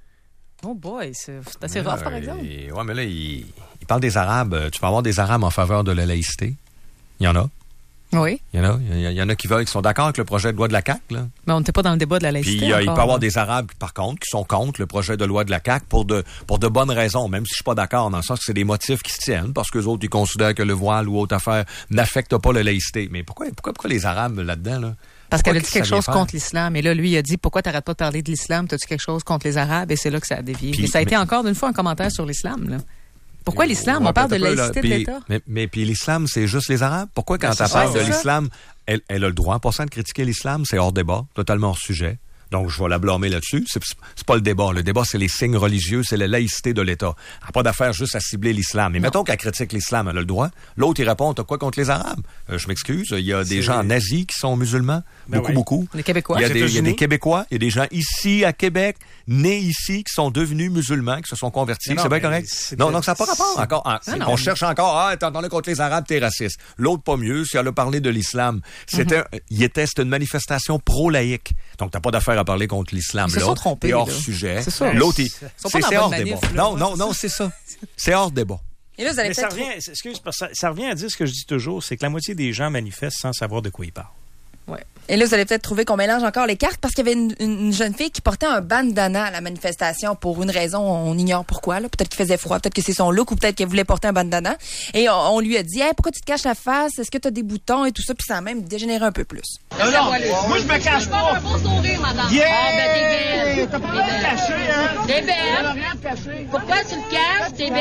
Oh boy, c'est assez rough, par exemple. Ouais, mais là, il parle des Arabes. Tu peux avoir des Arabes en faveur de la laïcité. Il y en a. Oui. Il y en a qui sont d'accord avec le projet de loi de la CAQ, là. Mais on n'était pas dans le débat de la laïcité. Puis il peut y avoir des Arabes, par contre, qui sont contre le projet de loi de la CAQ pour de bonnes raisons, même si je suis pas d'accord, dans le sens que c'est des motifs qui se tiennent, parce qu'eux autres, ils considèrent que le voile ou autre affaire n'affecte pas la laïcité. Mais pourquoi les Arabes là-dedans, là? Parce qu'elle a dit quelque chose contre l'islam. Et là, lui, il a dit, pourquoi t'arrêtes pas de parler de l'islam? T'as-tu quelque chose contre les Arabes? Et c'est là que ça a dévié. Mais ça a été encore une fois un commentaire sur l'islam, là. Pourquoi l'islam? On parle de laïcité de l'État. Mais puis l'islam, c'est juste les Arabes? Pourquoi quand elle parle de l'islam, elle a le droit, pour ça, de critiquer l'islam? C'est hors débat, totalement hors sujet. Donc, je vais la blâmer là-dessus. C'est pas le débat. Le débat, c'est les signes religieux, c'est la laïcité de l'État. Elle n'a pas d'affaire juste à cibler l'islam. Mais mettons qu'elle critique l'islam, elle a le droit. L'autre, il répond, t'as quoi contre les Arabes? Je m'excuse. Il y a des gens nazis qui sont musulmans. Beaucoup. Les Québécois. Il y a des Québécois. Il y a des gens ici, à Québec, nés ici, qui sont devenus musulmans, qui se sont convertis. C'est bien correct. Non, donc ça n'a pas rapport encore. On cherche encore, t'en parles contre les Arabes, t'es raciste. L'autre, pas mieux, si elle a parlé de l'islam. C'était une manifestation pro-laïque. Donc, t'as pas d'affaire à parler contre l'islam. Ils se sont trompés. C'est hors sujet. C'est ça. L'autre, c'est hors débat. Non, c'est ça. C'est hors débat. Et là, vous allez ça revient à dire ce que je dis toujours, c'est que la moitié des gens manifestent sans savoir de quoi ils parlent. Ouais. Et là, vous allez peut-être trouver qu'on mélange encore les cartes parce qu'il y avait une jeune fille qui portait un bandana à la manifestation pour une raison, on ignore pourquoi. Peut-être qu'il faisait froid, peut-être que c'est son look ou peut-être qu'elle voulait porter un bandana. Et on lui a dit, hey, pourquoi tu te caches la face? Est-ce que tu as des boutons et tout ça? Puis ça a même dégénéré un peu plus. Non, moi je me cache pas. Un beau sourire, madame. Yeah! Ah, ben t'es belle. T'as pas rien de caché, hein? T'es belle. Pourquoi tu le caches? T'es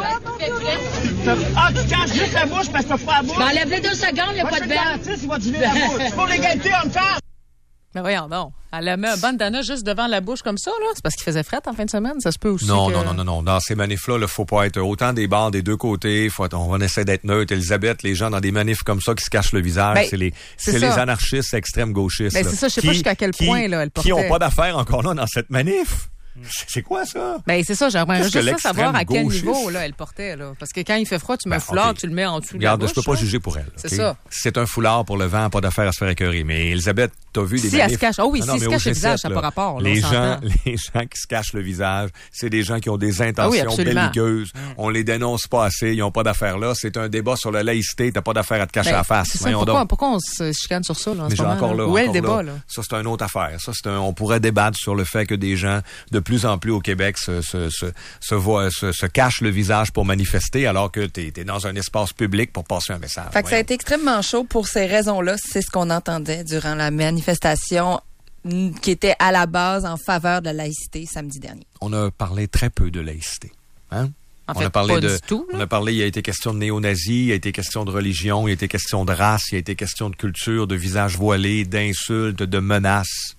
belle. Ah, tu caches juste la bouche parce que t'as froid à la bouche? Ben enlève-les 2 secondes, il n'y a pas de belle. Il va diluer la bouche. C'est pour l'égalité homme-femme. Mais voyons donc. Elle a mis un bandana juste devant la bouche comme ça, là. C'est parce qu'il faisait fret en fin de semaine. Ça se peut aussi. Non. Dans ces manifs-là, il faut pas être autant des barres des deux côtés. On essaie d'être neutre. Elisabeth, les gens dans des manifs comme ça qui se cachent le visage, c'est les anarchistes extrême gauchistes. Ben, c'est ça, je sais pas jusqu'à quel point, là, elle portait. Qui ont pas d'affaires encore là dans cette manif. C'est quoi ça? Ben, c'est ça, j'aimerais juste savoir à quel niveau, là, elle portait, là. Parce que quand il fait froid, tu mets un foulard, tu le mets en dessous de la bouche. Regarde, je peux pas juger pour elle. C'est ça. C'est un foulard pour le vent, pas d'affaire à se faire écœurer. Mais Elisabeth, t'as vu des manifs. Elle se cache. Oh oui, si elle se cache le visage, ça n'a pas rapport. Les gens qui se cachent le visage, c'est des gens qui ont des intentions belliqueuses. On les dénonce pas assez, ils ont pas d'affaires là. C'est un débat sur la laïcité, t'as pas d'affaire à te cacher la face. Pourquoi on se chicane sur ça, là, en ce moment? Où est le débat, là? Ça, c'est une autre affaire. On pourrait débattre sur le fait que des gens de plus en plus au Québec se cachent le visage pour manifester alors que t'es dans un espace public pour passer un message. Fait que ça a été extrêmement chaud pour ces raisons-là. C'est ce qu'on entendait durant la manifestation qui était à la base en faveur de la laïcité samedi dernier. On a parlé très peu de laïcité. Hein? En fait, pas du tout. On a parlé, il a été question de néo-nazis, il a été question de religion, il a été question de race, il a été question de culture, de visage voilé, d'insultes, de menaces.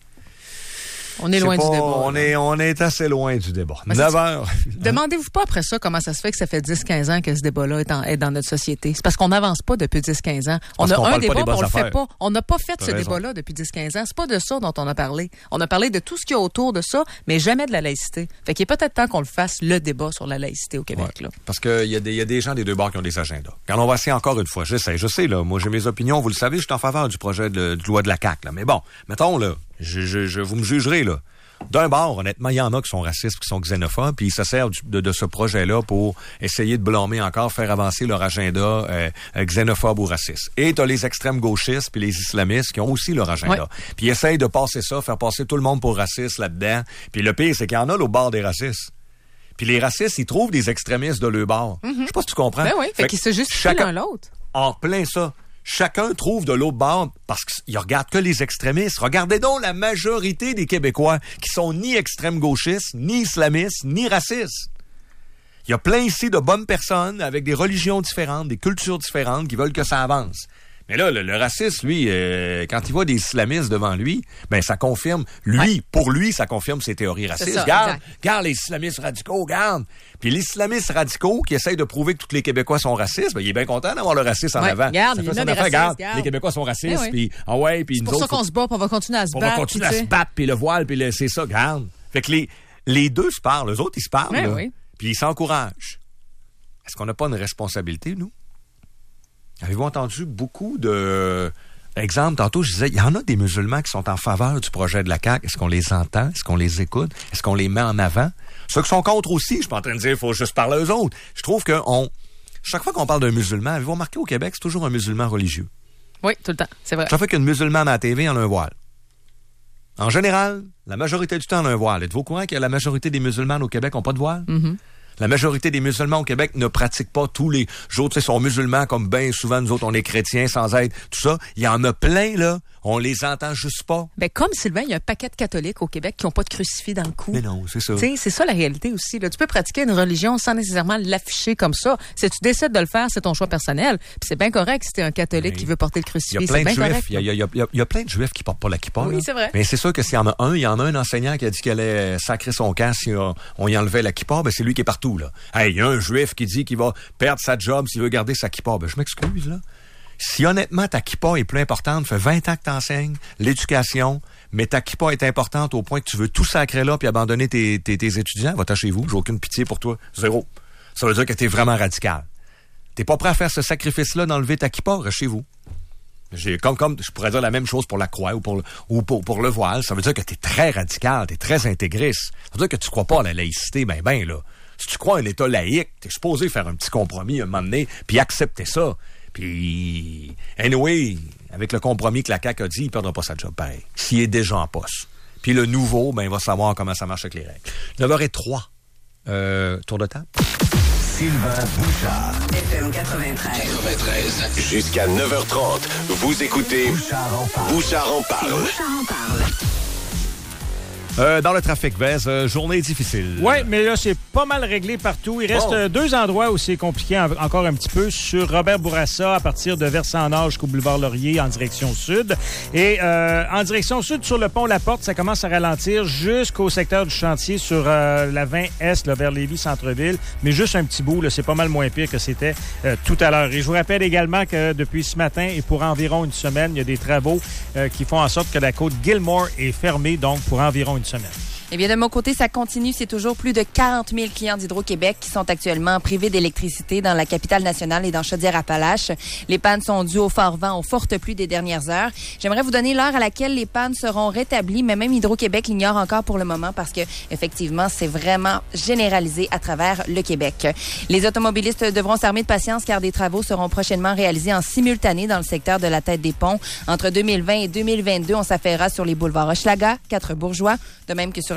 On est loin du débat. On est assez loin du débat. 9 heures. Demandez-vous pas après ça comment ça se fait que ça fait 10-15 ans que ce débat-là est dans notre société. C'est parce qu'on n'avance pas depuis 10-15 ans. On a un débat, on le fait pas. On n'a pas fait ce débat-là depuis 10-15 ans. C'est pas de ça dont on a parlé. On a parlé de tout ce qu'il y a autour de ça, mais jamais de la laïcité. Fait qu'il est peut-être temps qu'on le fasse, le débat sur la laïcité au Québec. Là. Parce qu'il y a des gens des deux bords qui ont des agendas. Quand on va essayer encore une fois, je sais, là, moi j'ai mes opinions, vous le savez, je suis en faveur du projet de loi de la CAQ, là. Mais bon, mettons, là, vous me jugerez, là. D'un bord, honnêtement, il y en a qui sont racistes, qui sont xénophobes, puis ils se servent de ce projet-là pour essayer de blâmer encore, faire avancer leur agenda xénophobe ou raciste. Et t'as les extrêmes gauchistes puis les islamistes qui ont aussi leur agenda. Ouais. Puis ils essayent de passer ça, faire passer tout le monde pour raciste là-dedans. Puis le pire, c'est qu'il y en a au bord des racistes. Puis les racistes, ils trouvent des extrémistes de leur bord. Je sais pas si tu comprends. Ben oui, fait qu'ils se justifient l'un l'autre. En plein ça. Chacun trouve de l'autre bord parce qu'ils regardent que les extrémistes. Regardez donc la majorité des Québécois qui sont ni extrêmes gauchistes, ni islamistes, ni racistes. Il y a plein ici de bonnes personnes avec des religions différentes, des cultures différentes qui veulent que ça avance. Mais là, le raciste, lui, quand il voit des islamistes devant lui, ben ça confirme, pour lui, ça confirme ses théories racistes. Regarde les islamistes radicaux, regarde. Puis les islamistes radicaux qui essayent de prouver que tous les Québécois sont racistes, ben il est bien content d'avoir le racisme en avant. Regarde, regarde, les Québécois sont racistes, puis puis c'est nous pour autres, ça qu'on se bat, puis on va continuer à se battre. On va continuer à se battre, puis le voile, puis c'est ça, regarde. Fait que les deux se parlent, les autres, ils se parlent, là, puis ils s'encouragent. Est-ce qu'on n'a pas une responsabilité, nous? Avez-vous entendu beaucoup de... Exemple, tantôt, je disais, il y en a des musulmans qui sont en faveur du projet de la CAQ. Est-ce qu'on les entend? Est-ce qu'on les écoute? Est-ce qu'on les met en avant? Ceux qui sont contre aussi, je suis pas en train de dire qu'il faut juste parler aux autres. Je trouve que chaque fois qu'on parle d'un musulman, avez-vous remarqué au Québec, c'est toujours un musulman religieux. Oui, tout le temps, c'est vrai. Chaque fois qu'une musulmane à la TV, elle a un voile. En général, la majorité du temps, elle a un voile. Êtes-vous au courant que la majorité des musulmanes au Québec n'ont pas de voile? Mm-hmm. La majorité des musulmans au Québec ne pratiquent pas tous les jours. Tu sais, sont musulmans comme bien souvent nous autres, on est chrétiens sans être tout ça. Il y en a plein, là. On les entend juste pas. Ben, comme Sylvain, il y a un paquet de catholiques au Québec qui n'ont pas de crucifix dans le cou. Mais non, c'est ça. Tu sais, c'est ça la réalité aussi, là. Tu peux pratiquer une religion sans nécessairement l'afficher comme ça. Si tu décides de le faire, c'est ton choix personnel. Puis c'est bien correct si t'es un catholique qui veut porter le crucifix. Il y a plein de juifs. Correct, il y a plein de juifs qui portent pas la kippa. Oui, là. c'est vrai. Mais c'est sûr que s'il y en a un, enseignant qui a dit qu'elle allait sacrer son camp si on y enlevait la kippa, ben c'est lui qui est partout, là. Hey, il y a un juif qui dit qu'il va perdre sa job s'il veut garder sa kippa. Ben je m'excuse, là. Si honnêtement ta kippa est plus importante, fait 20 ans que t'enseignes l'éducation, mais ta kippa est importante au point que tu veux tout sacrer là puis abandonner tes étudiants, va-t'en chez vous, j'ai aucune pitié pour toi, zéro. Ça veut dire que t'es vraiment radical. T'es pas prêt à faire ce sacrifice-là d'enlever ta kippa, reste chez vous. Comme je pourrais dire la même chose pour la croix ou pour le voile, ça veut dire que t'es très radical, t'es très intégriste. Ça veut dire que tu crois pas à la laïcité, ben là. Si tu crois à un État laïque, t'es supposé faire un petit compromis un moment donné puis accepter ça. Puis, anyway, avec le compromis que la CAQ a dit, il perdra pas sa job pareil. S'il est déjà en poste. Puis le nouveau, ben, il va savoir comment ça marche avec les règles. 9h03. Tour de table. Sylvain Bouchard. FM 93. Jusqu'à 9h30, vous écoutez Bouchard en parle. Dans le trafic, Vez, journée difficile. Oui, mais là, c'est pas mal réglé partout. Il reste deux endroits où c'est compliqué encore un petit peu. Sur Robert Bourassa, à partir de Versant-Nord jusqu'au boulevard Laurier, en direction sud. Et en direction sud, sur le pont La Porte, ça commence à ralentir jusqu'au secteur du chantier sur la 20 Est, là, vers Lévis-Centreville. Mais juste un petit bout, là, c'est pas mal moins pire que c'était tout à l'heure. Et je vous rappelle également que depuis ce matin et pour environ une semaine, il y a des travaux qui font en sorte que la côte Gilmore est fermée, donc pour environ une semaine. Eh bien, de mon côté, ça continue. C'est toujours plus de 40 000 clients d'Hydro-Québec qui sont actuellement privés d'électricité dans la capitale nationale et dans Chaudière-Appalaches. Les pannes sont dues au fort vent, aux fortes pluies des dernières heures. J'aimerais vous donner l'heure à laquelle les pannes seront rétablies, mais même Hydro-Québec l'ignore encore pour le moment parce que, effectivement, c'est vraiment généralisé à travers le Québec. Les automobilistes devront s'armer de patience car des travaux seront prochainement réalisés en simultané dans le secteur de la Tête des Ponts. Entre 2020 et 2022, on s'affairera sur les boulevards Hochelaga, 4 Bourgeois, de même que sur la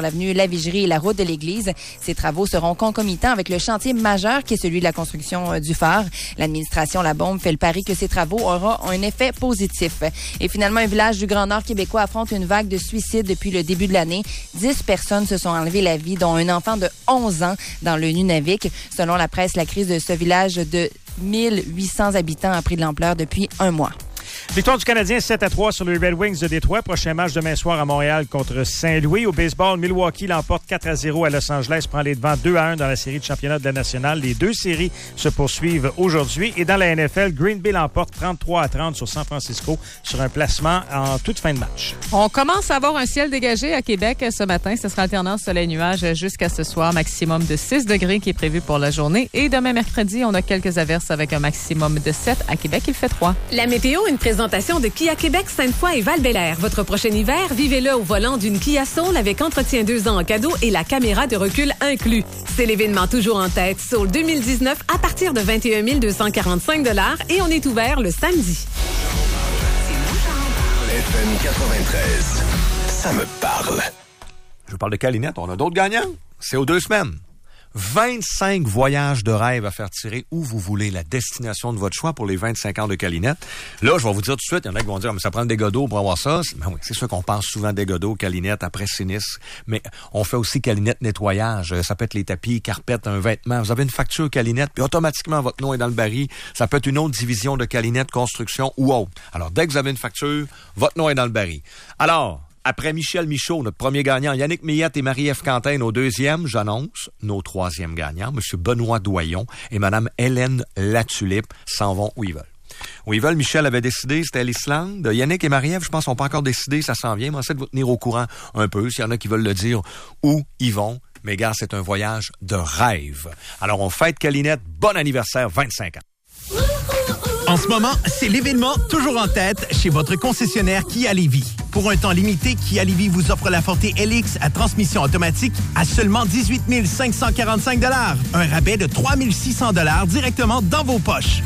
l'avenue La Vigerie et la route de l'Église. Ces travaux seront concomitants avec le chantier majeur qui est celui de la construction du phare. L'administration La Bombe fait le pari que ces travaux auront un effet positif. Et finalement, un village du Grand Nord québécois affronte une vague de suicides depuis le début de l'année. 10 personnes se sont enlevées la vie, dont un enfant de 11 ans dans le Nunavik. Selon la presse, la crise de ce village de 1800 habitants a pris de l'ampleur depuis un mois. Victoire du Canadien 7-3 sur les Red Wings de Détroit. Prochain match demain soir à Montréal contre Saint-Louis. Au baseball, Milwaukee l'emporte 4-0 à Los Angeles, prend les devants 2-1 dans la série de championnat de la nationale. Les deux séries se poursuivent aujourd'hui. Et dans la NFL, Green Bay l'emporte 33-30 sur San Francisco sur un placement en toute fin de match. On commence à avoir un ciel dégagé à Québec ce matin. Ce sera alternance soleil-nuage jusqu'à ce soir. Maximum de 6 degrés qui est prévu pour la journée. Et demain mercredi, on a quelques averses avec un maximum de 7. À Québec, il fait 3. La météo, une présentation de Kia Québec, Sainte-Foy et Val-Bélair. Votre prochain hiver, vivez-le au volant d'une Kia Soul avec entretien 2 ans en cadeau et la caméra de recul inclus. C'est l'événement toujours en tête. Soul 2019 à partir de 21 245 $ et on est ouvert le samedi. FM 93, ça me parle. Je vous parle de Calinette. On a d'autres gagnants. C'est aux 2 semaines. 25 voyages de rêve à faire tirer où vous voulez, la destination de votre choix pour les 25 ans de Calinette. Là, je vais vous dire tout de suite, il y en a qui vont dire, mais ça prend des godots pour avoir ça. Ben oui, c'est sûr qu'on pense souvent des godots, Calinette, après sinistre, mais on fait aussi Calinette nettoyage. Ça peut être les tapis, carpettes, un vêtement. Vous avez une facture Calinette, puis automatiquement, votre nom est dans le baril. Ça peut être une autre division de Calinette, construction ou autre. Alors, dès que vous avez une facture, votre nom est dans le baril. Alors, après Michel Michaud, notre premier gagnant, Yannick Millette et Marie-Ève Quentin, nos deuxièmes, j'annonce nos troisièmes gagnants, M. Benoît Doyon et Mme Hélène Latulippe, s'en vont où ils veulent. Où ils veulent, Michel avait décidé, c'était l'Islande. Yannick et Marie-Ève, je pense, n'ont pas encore décidé, ça s'en vient, mais essaie de vous tenir au courant un peu, s'il y en a qui veulent le dire, où ils vont. Mais gars, c'est un voyage de rêve. Alors, on fête Calinette, bon anniversaire, 25 ans. En ce moment, c'est l'événement toujours en tête chez votre concessionnaire Kia Lévis. Pour un temps limité, Kia Lévis vous offre la Forte LX à transmission automatique à seulement 18 545 $. Un rabais de 3 600 $ directement dans vos poches.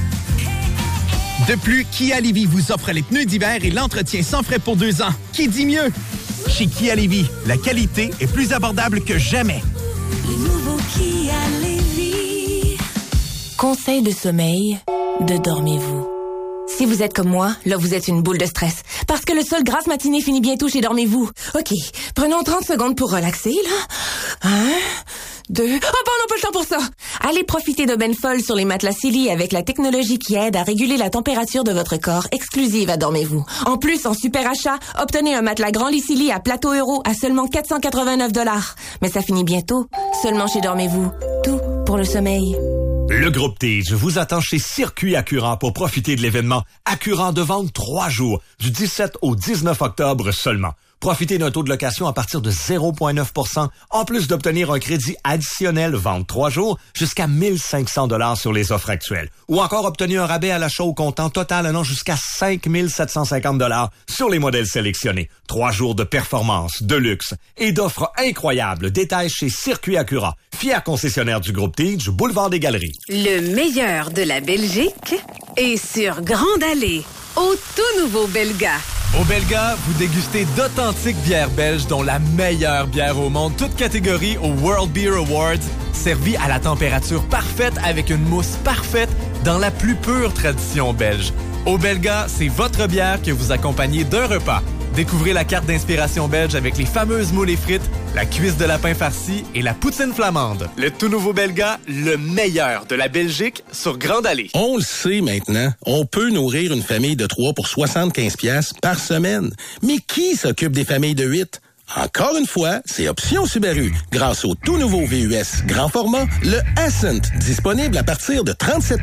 De plus, Kia Lévis vous offre les pneus d'hiver et l'entretien sans frais pour 2 ans. Qui dit mieux? Chez Kia Lévis, la qualité est plus abordable que jamais. Les nouveaux Kia Lévis. Conseil de sommeil, de dormez-vous. Si vous êtes comme moi, là, vous êtes une boule de stress. Parce que le sol grasse matinée finit bientôt chez Dormez-vous. OK, prenons 30 secondes pour relaxer, là. 1, 2... Oh, bon, on n'a pas le temps pour ça! Allez profiter de Benfol sur les matelas Silly avec la technologie qui aide à réguler la température de votre corps, exclusive à Dormez-vous. En plus, en super achat, obtenez un matelas Grand Lit Silly à Plateau Euro à seulement 489 $. Mais ça finit bientôt, seulement chez Dormez-vous. Tout pour le sommeil. Le groupe Tige vous attend chez Circuit Accurant pour profiter de l'événement Accurant de vente 3 jours, du 17 au 19 octobre seulement. Profitez d'un taux de location à partir de 0,9 %, en plus d'obtenir un crédit additionnel vente 3 jours jusqu'à 1 500 $ sur les offres actuelles. Ou encore obtenir un rabais à l'achat au comptant total allant jusqu'à 5 750 $ sur les modèles sélectionnés. 3 jours de performance, de luxe et d'offres incroyables. Détails chez Circuit Accurant, fier concessionnaire du groupe Tige, boulevard des Galeries. Le meilleur de la Belgique est sur Grande Allée, au tout nouveau Belga. Au Belga, vous dégustez d'authentiques bières belges, dont la meilleure bière au monde, toute catégorie au World Beer Awards, servie à la température parfaite avec une mousse parfaite dans la plus pure tradition belge. Au Belga, c'est votre bière que vous accompagnez d'un repas. Découvrez la carte d'inspiration belge avec les fameuses moules et frites, la cuisse de lapin farcie et la poutine flamande. Le tout nouveau Belga, le meilleur de la Belgique sur Grande Allée. On le sait maintenant, on peut nourrir une famille de 3 pour 75$ par semaine. Mais qui s'occupe des familles de 8? Encore une fois, c'est Option Subaru. Grâce au tout nouveau VUS grand format, le Ascent, disponible à partir de 37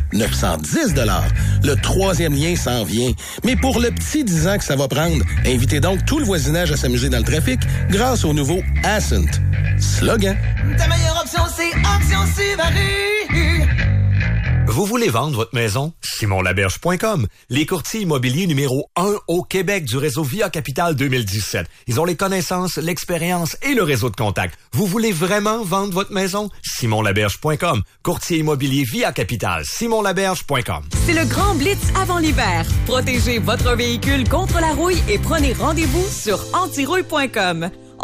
910 $. Le troisième lien s'en vient. Mais pour le petit 10 ans que ça va prendre, invitez donc tout le voisinage à s'amuser dans le trafic grâce au nouveau Ascent. Slogan. Ta meilleure option, c'est Option Subaru. Vous voulez vendre votre maison? SimonLaberge.com. Les courtiers immobiliers numéro 1 au Québec du réseau Via Capital 2017. Ils ont les connaissances, l'expérience et le réseau de contacts. Vous voulez vraiment vendre votre maison? SimonLaberge.com. Courtier immobilier Via Capital. SimonLaberge.com. C'est le grand blitz avant l'hiver. Protégez votre véhicule contre la rouille et prenez rendez-vous sur antirouille.com.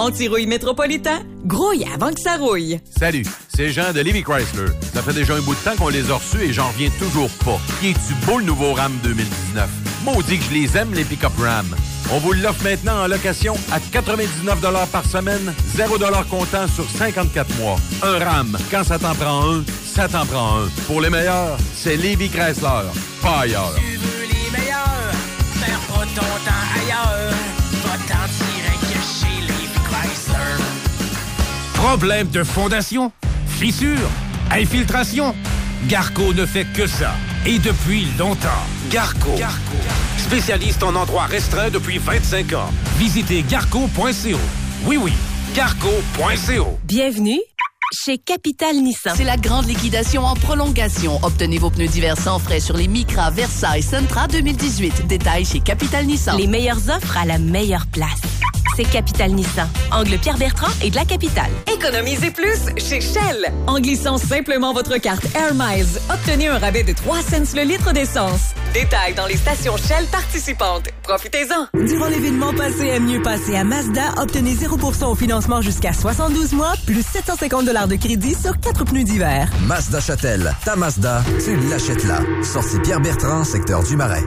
Anti-rouille métropolitain, grouille avant que ça rouille. Salut, c'est Jean de Lévis Chrysler. Ça fait déjà un bout de temps qu'on les a reçus et j'en reviens toujours pas. Qui est-tu beau le nouveau Ram 2019? Maudit que je les aime, les pick-up Ram. On vous l'offre maintenant en location à 99$ par semaine, 0$ comptant sur 54 mois. Un Ram, quand ça t'en prend un, ça t'en prend un. Pour les meilleurs, c'est Lévis Chrysler, pas ailleurs. Tu veux les meilleurs, perds pas ton temps ailleurs. Va-t'en direct chez Lévis Chrysler. Problème de fondation, fissure, infiltration. Garco ne fait que ça. Et depuis longtemps. Garco. Spécialiste en endroits restreints depuis 25 ans. Visitez garco.co. Oui, garco.co. Bienvenue chez Capital Nissan. C'est la grande liquidation en prolongation. Obtenez vos pneus d'hiver sans frais sur les Micra, Versa et Sentra 2018. Détails chez Capital Nissan. Les meilleures offres à la meilleure place. C'est Capital Nissan. Angle Pierre-Bertrand et de la Capitale. Économisez plus chez Shell. En glissant simplement votre carte Air Miles, obtenez un rabais de 3 cents le litre d'essence. Détails dans les stations Shell participantes. Profitez-en. Durant l'événement Passez à mieux passer à Mazda, obtenez 0% au financement jusqu'à 72 mois, plus $750 de crédit sur 4 pneus d'hiver. Mazda Châtel. Ta Mazda, tu l'achètes là. Sortie Pierre-Bertrand, secteur du Marais.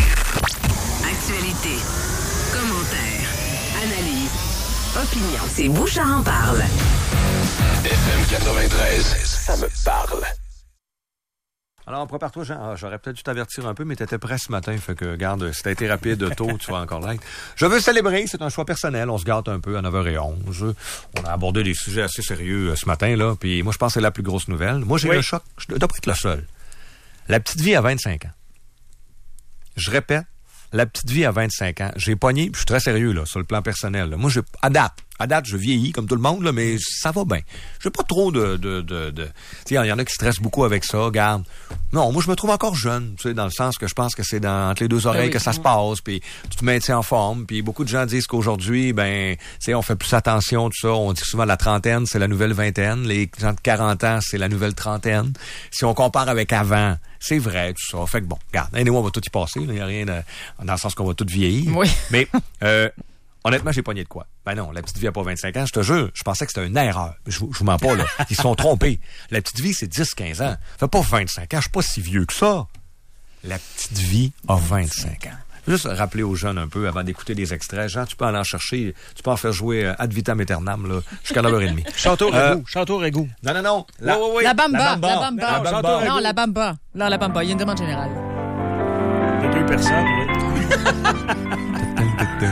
Actualité. Commentaires. Analyse. Opinion. C'est Bouchard en parle. FM 93, ça me parle. Alors, prépare-toi, Jean. J'aurais peut-être dû t'avertir un peu, mais t'étais prêt ce matin. Fait que, garde, si t'as été rapide tôt, tu vas encore l'être. Je veux célébrer. C'est un choix personnel. On se gâte un peu à 9h11. On a abordé des sujets assez sérieux ce matin, là. Puis moi, je pense que c'est la plus grosse nouvelle. Moi, j'ai le choc. Je dois pas être le seul. La petite vie à 25 ans. Je répète, la petite vie à 25 ans. J'ai pogné, puis je suis très sérieux, là, sur le plan personnel. Là. Moi, à date, je vieillis comme tout le monde, là, mais ça va bien. J'ai pas trop de... Tu sais, il y en a qui stressent beaucoup avec ça, regarde. Non, moi, je me trouve encore jeune, tu sais, dans le sens que je pense que c'est entre les deux oreilles que ça se passe, puis tu te maintiens en forme, puis beaucoup de gens disent qu'aujourd'hui, ben, tu sais, on fait plus attention, tout ça. On dit souvent la trentaine, c'est la nouvelle vingtaine. Les gens de 40 ans, c'est la nouvelle trentaine. Si on compare avec avant, c'est vrai, tout ça. Fait que bon, regarde, on va tout y passer, il n'y a rien dans le sens qu'on va tout vieillir. Oui. Mais, honnêtement, j'ai pogné de quoi? Ben non, la petite vie a pas 25 ans, je te jure. Je pensais que c'était une erreur. Je vous mens pas, là. Ils se sont trompés. La petite vie, c'est 10-15 ans. Fait pas 25 ans. Je suis pas si vieux que ça. La petite vie a 25 ans. Juste rappeler aux jeunes un peu avant d'écouter des extraits. Jean, tu peux aller en chercher. Tu peux en faire jouer Ad Vitam Aeternam, là, jusqu'à 9h30. Chanteau Régou. Non. La bamba. Non, la bamba. Non, la bamba. Il y a une demande générale. De 2 personnes, oui.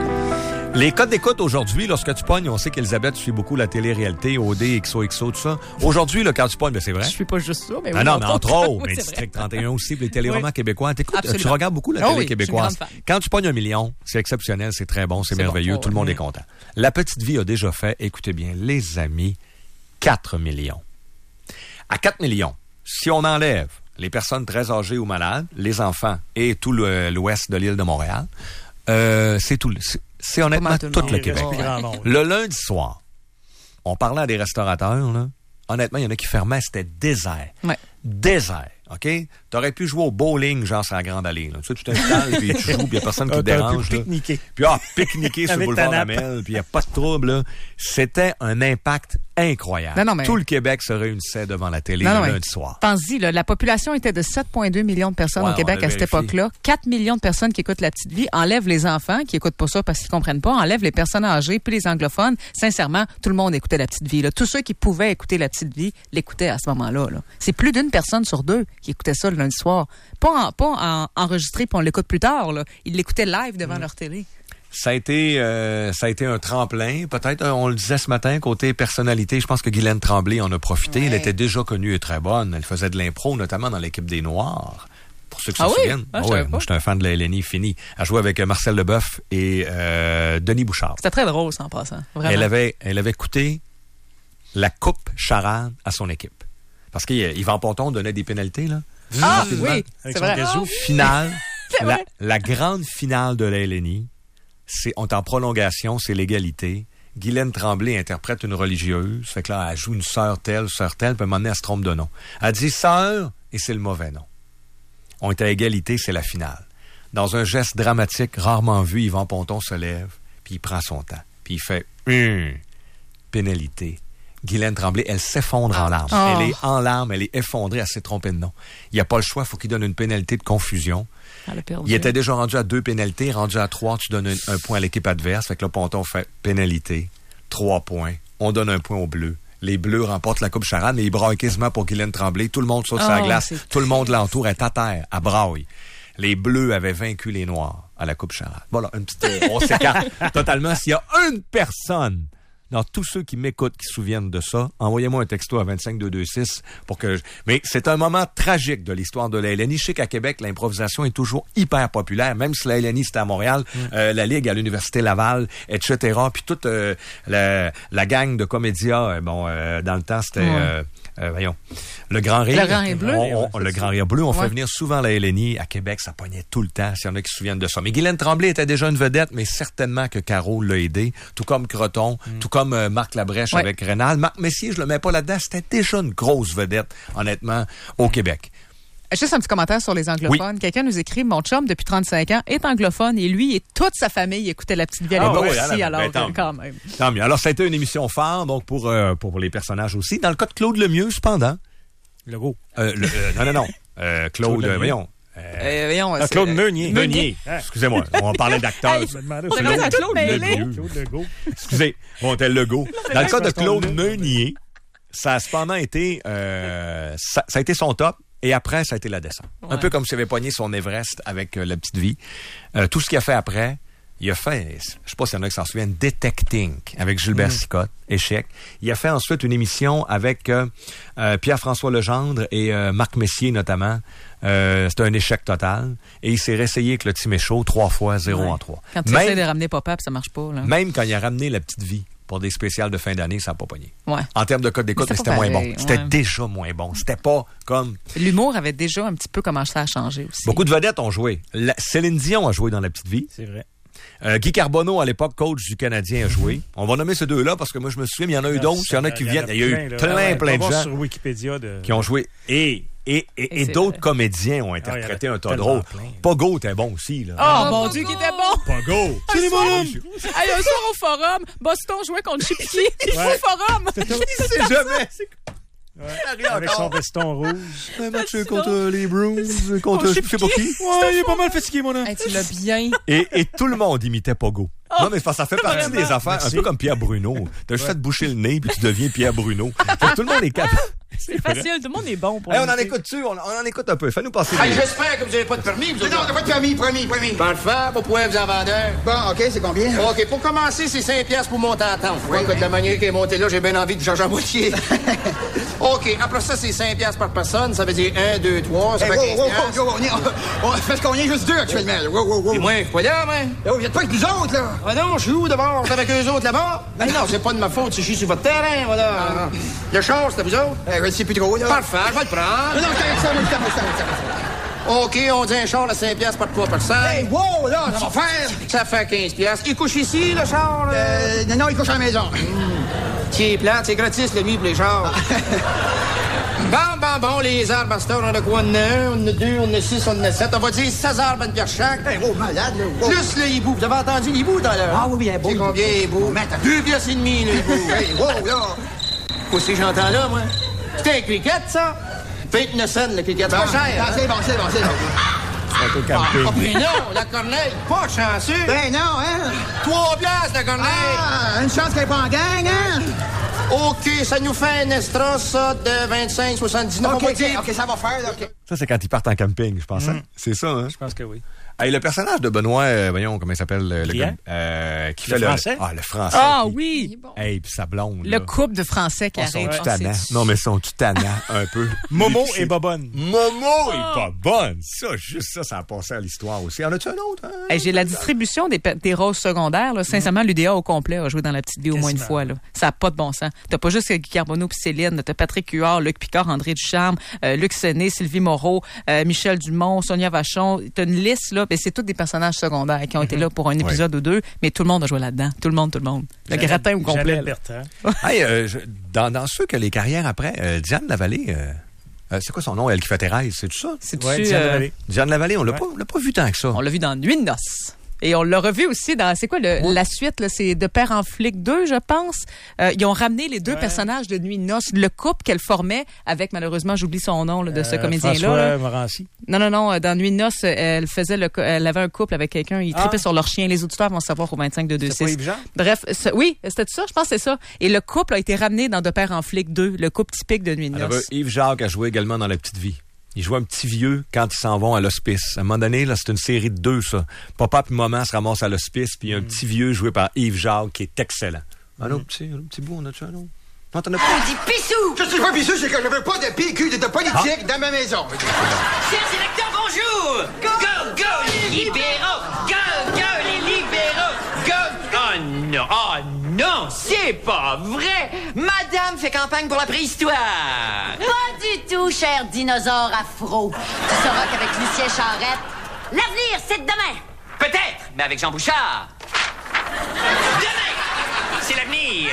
Les codes d'écoute aujourd'hui, lorsque tu pognes, on sait qu'Elisabeth suit beaucoup la télé-réalité, OD, XOXO, tout ça. Aujourd'hui, là, quand tu pognes, ben c'est vrai. Je suis pas juste ça, mais oui. Non, mais entre autres, mais District 31 aussi, les téléromans québécois. T'écoutes, tu regardes beaucoup la télé québécoise. Quand tu pognes 1 million, c'est exceptionnel, c'est très bon, c'est merveilleux, tout le monde est content. La petite vie a déjà fait, écoutez bien, les amis, 4 millions. À 4 millions, si on enlève les personnes très âgées ou malades, les enfants et tout l'ouest de l'île de Montréal, c'est tout. C'est honnêtement tout le Québec. Le lundi soir, on parlait à des restaurateurs, là. Honnêtement, il y en a qui fermaient, c'était désert. Ouais. Désert, OK? T'aurais pu jouer au bowling, genre, sur la Grande Allée, là. Tu sais, tu t'installes, puis tu joues, puis il n'y a personne qui te dérange, là. Puis, pique-niquer sur le boulevard Lamel, puis il n'y a pas de trouble, là. C'était un impact incroyable. Non, mais... Tout le Québec se réunissait devant la télé le lundi soir. Pense-y, là, la population était de 7,2 millions de personnes au Québec à cette époque-là. 4 millions de personnes qui écoutent La Petite Vie. Enlève les enfants qui écoutent pas ça parce qu'ils comprennent pas. Enlève les personnes âgées puis les anglophones. Sincèrement, tout le monde écoutait La Petite Vie, là. Tous ceux qui pouvaient écouter La Petite Vie l'écoutaient à ce moment-là, là. C'est plus d'une personne sur 2 qui écoutait ça le lundi soir. Pas enregistré puis on l'écoute plus tard, là. Ils l'écoutaient live devant leur télé. Ça a été un tremplin. Peut-être, on le disait ce matin, côté personnalité, je pense que Guylaine Tremblay en a profité. Ouais. Elle était déjà connue et très bonne. Elle faisait de l'impro, notamment dans l'équipe des Noirs. Pour ceux qui se souviennent. Moi, j'étais un fan de la LNI fini. Elle jouait avec Marcel Leboeuf et Denis Bouchard. C'était très drôle, ça, en passant. Vraiment. Elle avait coûté la coupe charade à son équipe. Parce qu'Yvan Ponton donnait des pénalités, là. Ah, oui, c'est vrai. Finale, la grande finale de la LNI, on est en prolongation, c'est l'égalité. Guylaine Tremblay interprète une religieuse. Fait que là, elle joue une sœur telle, puis à un moment donné, elle se trompe de nom. Elle dit sœur, et c'est le mauvais nom. On est à égalité, c'est la finale. Dans un geste dramatique, rarement vu, Yvan Ponton se lève, puis il prend son temps. Puis puis il fait pénalité. Guylaine Tremblay, elle s'effondre en larmes. Oh. Elle est en larmes, elle est effondrée, elle s'est trompée de nom. Il n'y a pas le choix, il faut qu'il donne une pénalité de confusion. Il était déjà rendu à 2 pénalités, rendu à 3, tu donnes un point à l'équipe adverse. Fait que là, Ponton fait pénalité, 3 points. On donne un point aux Bleus. Les Bleus remportent la Coupe Charade, mais ils braillent quasiment pour Guylaine Tremblay. Tout le monde saute sur la glace, tout le monde l'entoure, est à terre, à braille. Les Bleus avaient vaincu les Noirs à la Coupe Charade. Voilà, une petite... on s'écarte totalement. S'il y a une personne dans tous ceux qui m'écoutent, qui se souviennent de ça, envoyez-moi un texto à 25226 pour que... Mais c'est un moment tragique de l'histoire de la LNI. Je sais qu'à Québec, l'improvisation est toujours hyper populaire, même si la LNI, c'était à Montréal, la Ligue à l'Université Laval, etc. Puis toute la gang de comédiens, dans le temps, c'était... voyons, le Grand Rire. Le Grand Rire Bleu. Le Grand Rire Bleu, on fait venir souvent la LNI. À Québec, ça pognait tout le temps, s'il y en a qui se souviennent de ça. Mais Guylaine Tremblay était déjà une vedette, mais certainement que Caro l'a aidé, tout comme Croton, tout comme Marc Labrèche avec Rénal. Marc Messier, je le mets pas là-dedans, c'était déjà une grosse vedette, honnêtement, au Québec. Juste un petit commentaire sur les anglophones. Oui. Quelqu'un nous écrit, mon chum, depuis 35 ans, est anglophone et lui et toute sa famille écoutait La Petite Vie à l'époque aussi, alors quand même. Tant mieux. Alors, ça a été une émission phare, donc pour les personnages aussi. Dans le cas de Claude Lemieux, cependant... Legault. Non. Claude, voyons. Claude Meunier. Meunier. Excusez-moi, on parlait d'acteurs. On est à Claude Meunier. Excusez, on était Legault. Dans le cas de Claude Meunier, ça a cependant été... ça a été son top. Et après, ça a été la descente. Ouais. Un peu comme s'il avait pogné son Everest avec La Petite Vie. Tout ce qu'il a fait après, il a fait, je sais pas s'il y en a qui s'en souviennent, Detecting avec Gilbert Sicotte, échec. Il a fait ensuite une émission avec Pierre-François Legendre et Marc Messier notamment. C'était un échec total. Et il s'est réessayé avec le Timéchaud 3 fois 0-3. Quand tu essaies de ramener Pop-Up, ça marche pas. Là. Même quand il a ramené La Petite Vie pour des spéciales de fin d'année, ça n'a pas pogné. Ouais. En termes de code d'écoute, mais c'était moins bon. C'était déjà moins bon. C'était pas comme... L'humour avait déjà un petit peu commencé à changer aussi. Beaucoup de vedettes ont joué. Céline Dion a joué dans La Petite Vie. C'est vrai. Guy Carbonneau, à l'époque, coach du Canadien, a joué. On va nommer ces deux-là parce que moi, je me souviens, mais il y en a eu d'autres. Il y en a qui viennent. Il y a eu plein de gens sur Wikipédia qui ont joué. Et d'autres comédiens ont interprété un tas de rôles. Pogo était bon aussi. Là. Oh mon Dieu, qui était bon! Pogo! C'est les bonhommes! Un soir au Forum, Boston jouait contre Chipiqui. Il faut Forum! C'est jamais... Avec son veston rouge. Un match contre les Bruins, contre je sais pas qui. Ouais, il est pas mal fatigué, mon homme. Hey, tu l'as bien. Et tout le monde imitait Pogo. Non, mais ça fait partie des affaires, un peu comme Pierre Bruno. T'as juste fait boucher le nez, puis tu deviens Pierre Bruno. Tout le monde est capable. C'est facile, tout le monde est bon pour on en écoute-tu? On en écoute un peu. Fais-nous passer. J'espère que vous n'avez pas de permis. Non, on n'a pas de permis, promis. Parfait, pour pouvoir vous en vendre un. Bon, OK, c'est combien? OK, pour commencer, c'est 5$ pour monter en tente. Oui, de la manière qu'il est monté là, j'ai bien envie de changer à moitié. OK, après ça, c'est 5$ par personne. Ça veut dire 1, 2, 3, ça fait 15$. Parce qu'on est juste 2 actuellement. Et moi, je suis pas là, moi. Vous n'êtes pas avec nous autres, là. Ah non, je suis où d'abord? T'es avec eux autres là-bas? Ben non, c'est pas de ma faute si je suis sur votre terrain, voilà. Le char, c'est à vous autres? Je ne sais plus trop, là. Parfait, je vais le prendre. Non, ça. OK, on dit un char à 5$ par 3 personnes. Hey, wow, là, ça va faire. Ça fait 15$. Il couche ici, le char, là? Non, il couche à la maison. C'est plate, c'est gratis, le nuit pour les chars. Bon, les arbres, Master, on en a quoi? On en a 1, on en a 2, on en a 6, on en a 7. On va dire 16 arbres, une pierre chaque. Hey, malade, là. Plus le hibou. Vous avez entendu l'hibou, dans l'heure? Ah oui, il est beau. C'est combien, hibou? 2,5$, le hibou. Hey, wow, là. Qu'est-ce que j'entends là, moi? C'était un cricket, ça? 29 cents, le cricket. Pas cher. C'est bon. Mais non, la corneille, pas chanceux. Ben non, hein? 3$, la corneille. Ah, une chance qu'elle n'est pas en gang, hein? OK, ça nous fait un extra, ça, de 25,79. OK, ça va faire, là. Okay. Ça, c'est quand ils partent en camping, je pense. C'est ça, hein? Je pense que oui. Hey, le personnage de Benoît, voyons, comment il s'appelle? Le gars, qui fait français? le français. Ah oui! Hey, puis sa blonde. Le couple de français qui arrive. Non, mais sont-tu tannants un peu? Momo et Bobonne. Momo et Bobonne! Ça, juste ça a passé à l'histoire aussi. En as-tu un autre? Hein? Hey, j'ai la distribution des roses secondaires. Là. Sincèrement, l'UDA au complet a joué dans La Petite Vie au moins une fois. Là. Ça n'a pas de bon sens. T'as pas juste Guy Carbonneau puis Céline. T'as Patrick Huard, Luc Picard, André Ducharme, Luc Séné, Sylvie Moreau, Michel Dumont, Sonia Vachon. T'as une liste, là. Ben, c'est tous des personnages secondaires qui ont été là pour un épisode ou deux, mais tout le monde a joué là-dedans. Tout le monde. Le gratin au complet. Hey, dans ceux que les carrières après, Diane Lavallée, c'est quoi son nom, elle qui fait Thérèse, c'est tout ça? C'est Diane Lavallée. Diane Lavallée, on l'a pas vu tant que ça. On l'a vu dans Nuit de noces. Et on l'a revu aussi dans, c'est quoi la suite, là? C'est De Père en flic 2, je pense. Ils ont ramené les deux personnages de Nuit de noces, le couple qu'elle formait avec, malheureusement, j'oublie son nom là, de ce comédien-là. François Morancy. Non, dans Nuit de noces, elle avait un couple avec quelqu'un, ils tripaient sur leur chien. Les auditeurs vont savoir au 25-226. C'est pas Yves Jean? Bref, oui, c'était ça, je pense que c'est ça. Et le couple a été ramené dans De Père en flic 2, le couple typique de Nuit de noces. Yves Jacques a joué également dans La Petite Vie. Il joue un petit vieux quand ils s'en vont à l'hospice. À un moment donné, là, c'est une série de 2, ça. Papa et maman se ramassent à l'hospice, puis il y a un petit vieux joué par Yves Jacques qui est excellent. Un autre petit bout, on a-tu un autre? Non, t'en as pas. Dis pissou! Je suis pas pissou, c'est que je veux pas de PQ, de politique dans ma maison. Chers électeurs, bonjour! Go, les libéraux! Go, les libéraux! Go! Oh non, c'est pas vrai! Madame fait campagne pour la préhistoire! Pas du tout, cher dinosaure afro. Tu sauras qu'avec Lucien Charette, l'avenir, c'est demain! Peut-être, mais avec Jean Bouchard! Demain! C'est l'avenir!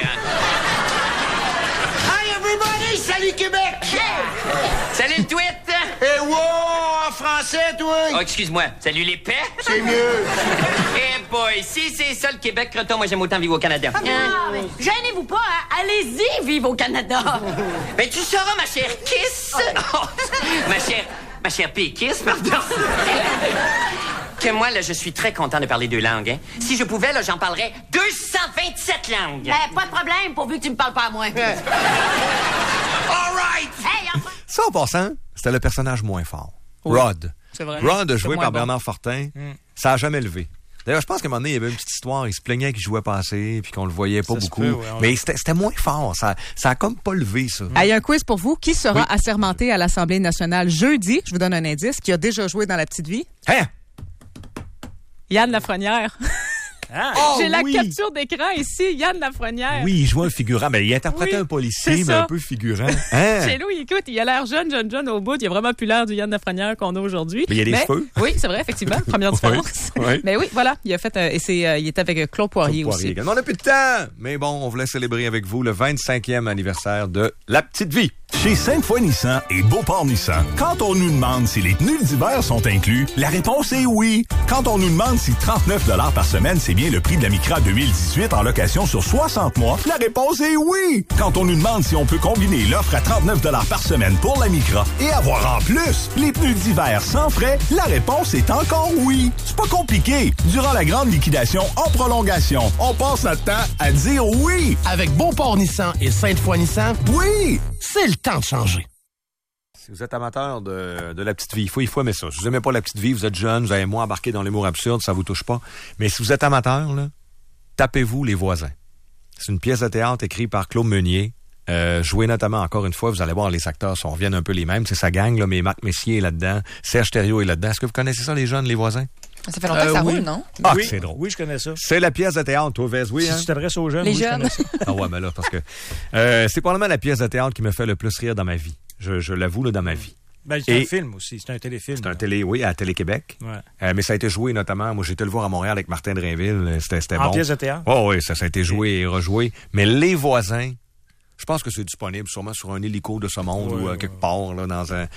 Hi everybody! Salut Québec! Salut le tweet! Eh wow! En français, toi! Oh, excuse-moi. Salut les paix! C'est mieux! Eh boy, si c'est ça le Québec, Creton, moi j'aime autant vivre au Canada. Gênez-vous pas, hein? Allez-y, vive au Canada! Ben tu sauras, ma chère Kiss! ma chère P-Kiss, pardon! Que moi, là, je suis très content de parler deux langues, hein. Si je pouvais, là, j'en parlerais 227 langues! Pas de problème, pourvu que tu me parles pas à moi. All right! Hey, Ça, en passant, c'était le personnage moins fort. Oui, Rod. c'est vrai. Rod, joué par bon. Bernard Fortin, ça a jamais levé. D'ailleurs, je pense qu'à un moment donné, il y avait une petite histoire. Il se plaignait qu'il jouait pas assez, puis qu'on le voyait pas beaucoup. Mais c'était moins fort. Ça a comme pas levé, ça. Il y a un quiz pour vous. Qui sera assermenté à l'Assemblée nationale jeudi? Je vous donne un indice. Qui a déjà joué dans La Petite Vie? Hein? Yann Lafrenière. Ah, j'ai la capture d'écran ici, Yann Lafrenière. Oui, il jouait un figurant. Mais il interprétait un policier, mais un peu figurant. Hein? Chez nous, écoute, il a l'air jeune au bout. Il a vraiment plus l'air du Yann Lafrenière qu'on a aujourd'hui. Mais il y a des cheveux. Oui, c'est vrai, effectivement. Première différence. Oui. Mais oui, voilà. Il a fait, il était avec Claude Poirier aussi. On n'a plus de temps. Mais bon, on voulait célébrer avec vous le 25e anniversaire de La Petite Vie. Chez Sainte-Foy Nissan et Beauport Nissan, quand on nous demande si les pneus d'hiver sont inclus, la réponse est oui. Quand on nous demande si 39 $ par semaine, c'est bien le prix de la Micra 2018 en location sur 60 mois, la réponse est oui. Quand on nous demande si on peut combiner l'offre à 39 $ par semaine pour la Micra et avoir en plus les pneus d'hiver sans frais, la réponse est encore oui. C'est pas compliqué. Durant la grande liquidation en prolongation, on passe notre temps à dire oui. Avec Beauport Nissan et Sainte-Foy Nissan, Oui! c'est le temps de changer. Si vous êtes amateur de La Petite Vie, il faut aimer ça. Si vous n'aimez pas La Petite Vie, vous êtes jeune, vous avez moins embarqué dans l'humour absurde, ça vous touche pas. Mais si vous êtes amateur, là, tapez-vous Les Voisins. C'est une pièce de théâtre écrite par Claude Meunier. Joué notamment, encore une fois, vous allez voir, les acteurs reviennent un peu les mêmes. C'est sa gang, là, mais Marc Messier est là-dedans, Serge Thériault est là-dedans. Est-ce que vous connaissez ça, les jeunes, Les Voisins? Ça fait longtemps que ça roule, non? Ah, oui, c'est drôle. Oui, je connais ça. C'est la pièce de théâtre, toi, Vez, oui, hein? Si tu t'adresses aux jeunes, les oui, jeunes. je connais ça. Ah ouais, mais là, parce que c'est probablement la pièce de théâtre qui me fait le plus rire dans ma vie. Je l'avoue, là, dans ma vie. Ben, c'est un film aussi, c'est un téléfilm. C'est un oui, à Télé-Québec. Ouais. Mais ça a été joué notamment, moi j'ai été le voir à Montréal avec Martin Drainville, c'était bon. En pièce de théâtre? Oh, oui, ça a été joué et rejoué. Mais Les Voisins, je pense que c'est disponible sûrement sur un hélico de ce monde ou quelque part là,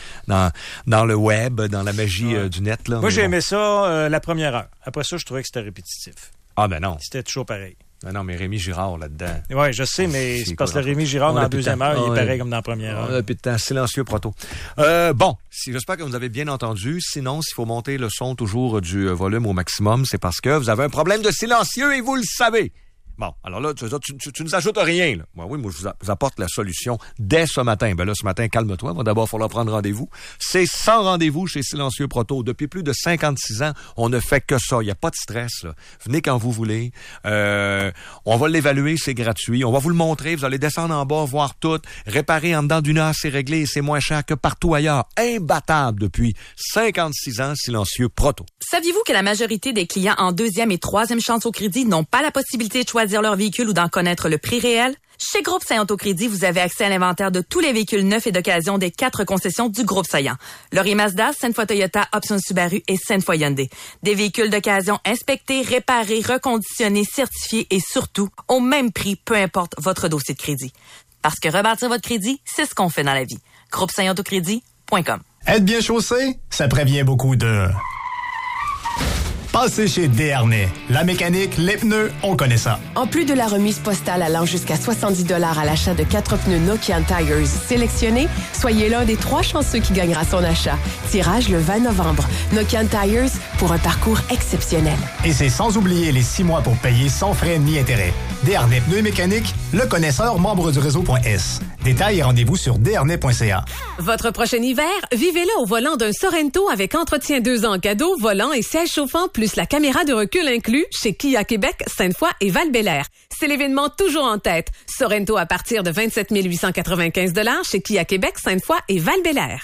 dans le web, dans la magie du net. Là. Moi, j'ai aimé ça la première heure. Après ça, je trouvais que c'était répétitif. Ah ben non. C'était toujours pareil. Non, mais Rémi Girard là-dedans. Oui, je sais, mais c'est parce que Rémi Girard, dans la deuxième heure, il est pareil comme dans la première heure. On a plus de temps. Silencieux, proto. Bon, j'espère que vous avez bien entendu. Sinon, s'il faut monter le son toujours du volume au maximum, c'est parce que vous avez un problème de silencieux et vous le savez. Bon, alors là, tu nous ajoutes rien. Là. Oui, moi, je vous apporte la solution dès ce matin. Ben là, ce matin, calme-toi. Va d'abord falloir prendre rendez-vous. C'est sans rendez-vous chez Silencieux Proto. Depuis plus de 56 ans, on ne fait que ça. Il n'y a pas de stress. Là. Venez quand vous voulez. On va l'évaluer, c'est gratuit. On va vous le montrer. Vous allez descendre en bas, voir tout. Réparer en dedans d'une heure, c'est réglé et c'est moins cher que partout ailleurs. Imbattable depuis 56 ans, Silencieux Proto. Saviez-vous que la majorité des clients en deuxième et troisième chance au crédit n'ont pas la possibilité de choisir leur véhicule ou d'en connaître le prix réel? Chez Groupe Saillant Autocrédit, vous avez accès à l'inventaire de tous les véhicules neufs et d'occasion des 4 concessions du Groupe Saillant. Laurier Mazda, Sainte-Foy Toyota, Option Subaru et Sainte-Foy Hyundai. Des véhicules d'occasion inspectés, réparés, reconditionnés, certifiés et surtout au même prix, peu importe votre dossier de crédit. Parce que rebâtir votre crédit, c'est ce qu'on fait dans la vie. GroupeSaillantAutocrédit.com. Être bien chaussé, ça prévient beaucoup de... Passez chez Desharnais. La mécanique, les pneus, on connaît ça. En plus de la remise postale allant jusqu'à 70 $ à l'achat de 4 pneus Nokian Tires sélectionnés, soyez l'un des 3 chanceux qui gagnera son achat. Tirage le 20 novembre. Nokian Tires pour un parcours exceptionnel. Et c'est sans oublier les 6 mois pour payer sans frais ni intérêt. Desharnais Pneus et Mécanique, le connaisseur, membre du réseau.s. Détails et rendez-vous sur desharnais.ca. Votre prochain hiver, vivez-le au volant d'un Sorento avec entretien 2 ans cadeau, volant et siège chauffant, plus la caméra de recul inclus chez Kia Québec, Sainte-Foy et Val-Bélair. C'est l'événement toujours en tête. Sorento à partir de 27 895 $ chez Kia Québec, Sainte-Foy et Val-Bélair.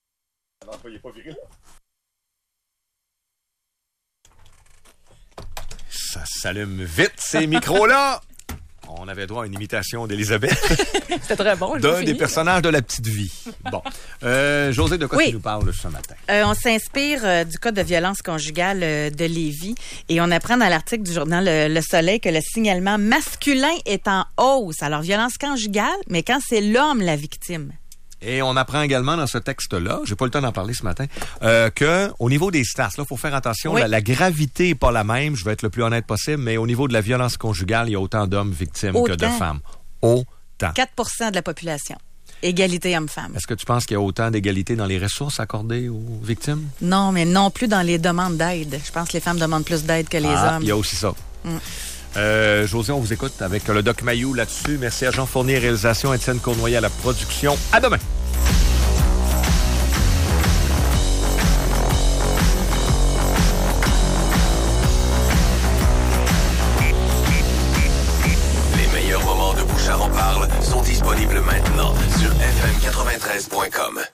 Ça s'allume vite, ces micros-là! On avait droit à une imitation d'Élisabeth. C'était très bon. D'un des personnages de La Petite Vie. Bon. Josée, de quoi tu nous parles ce matin? On s'inspire du Code de violence conjugale de Lévis et on apprend dans l'article du journal Le Soleil que le signalement masculin est en hausse. Alors, violence conjugale, mais quand c'est l'homme la victime. Et on apprend également dans ce texte-là, j'ai pas le temps d'en parler ce matin, que au niveau des stats, là, faut faire attention, oui. la gravité est pas la même, je vais être le plus honnête possible, mais au niveau de la violence conjugale, il y a autant d'hommes victimes que de femmes. Autant. 4% de la population. Égalité homme-femme. Est-ce que tu penses qu'il y a autant d'égalité dans les ressources accordées aux victimes? Non, mais non plus dans les demandes d'aide. Je pense que les femmes demandent plus d'aide que les hommes. Il y a aussi ça. Josée, on vous écoute avec le Doc Mayou là-dessus. Merci à Jean Fournier, réalisation, Étienne Cournoyer à la production. À demain! Les meilleurs moments de Bouchard en parle sont disponibles maintenant sur fm93.com.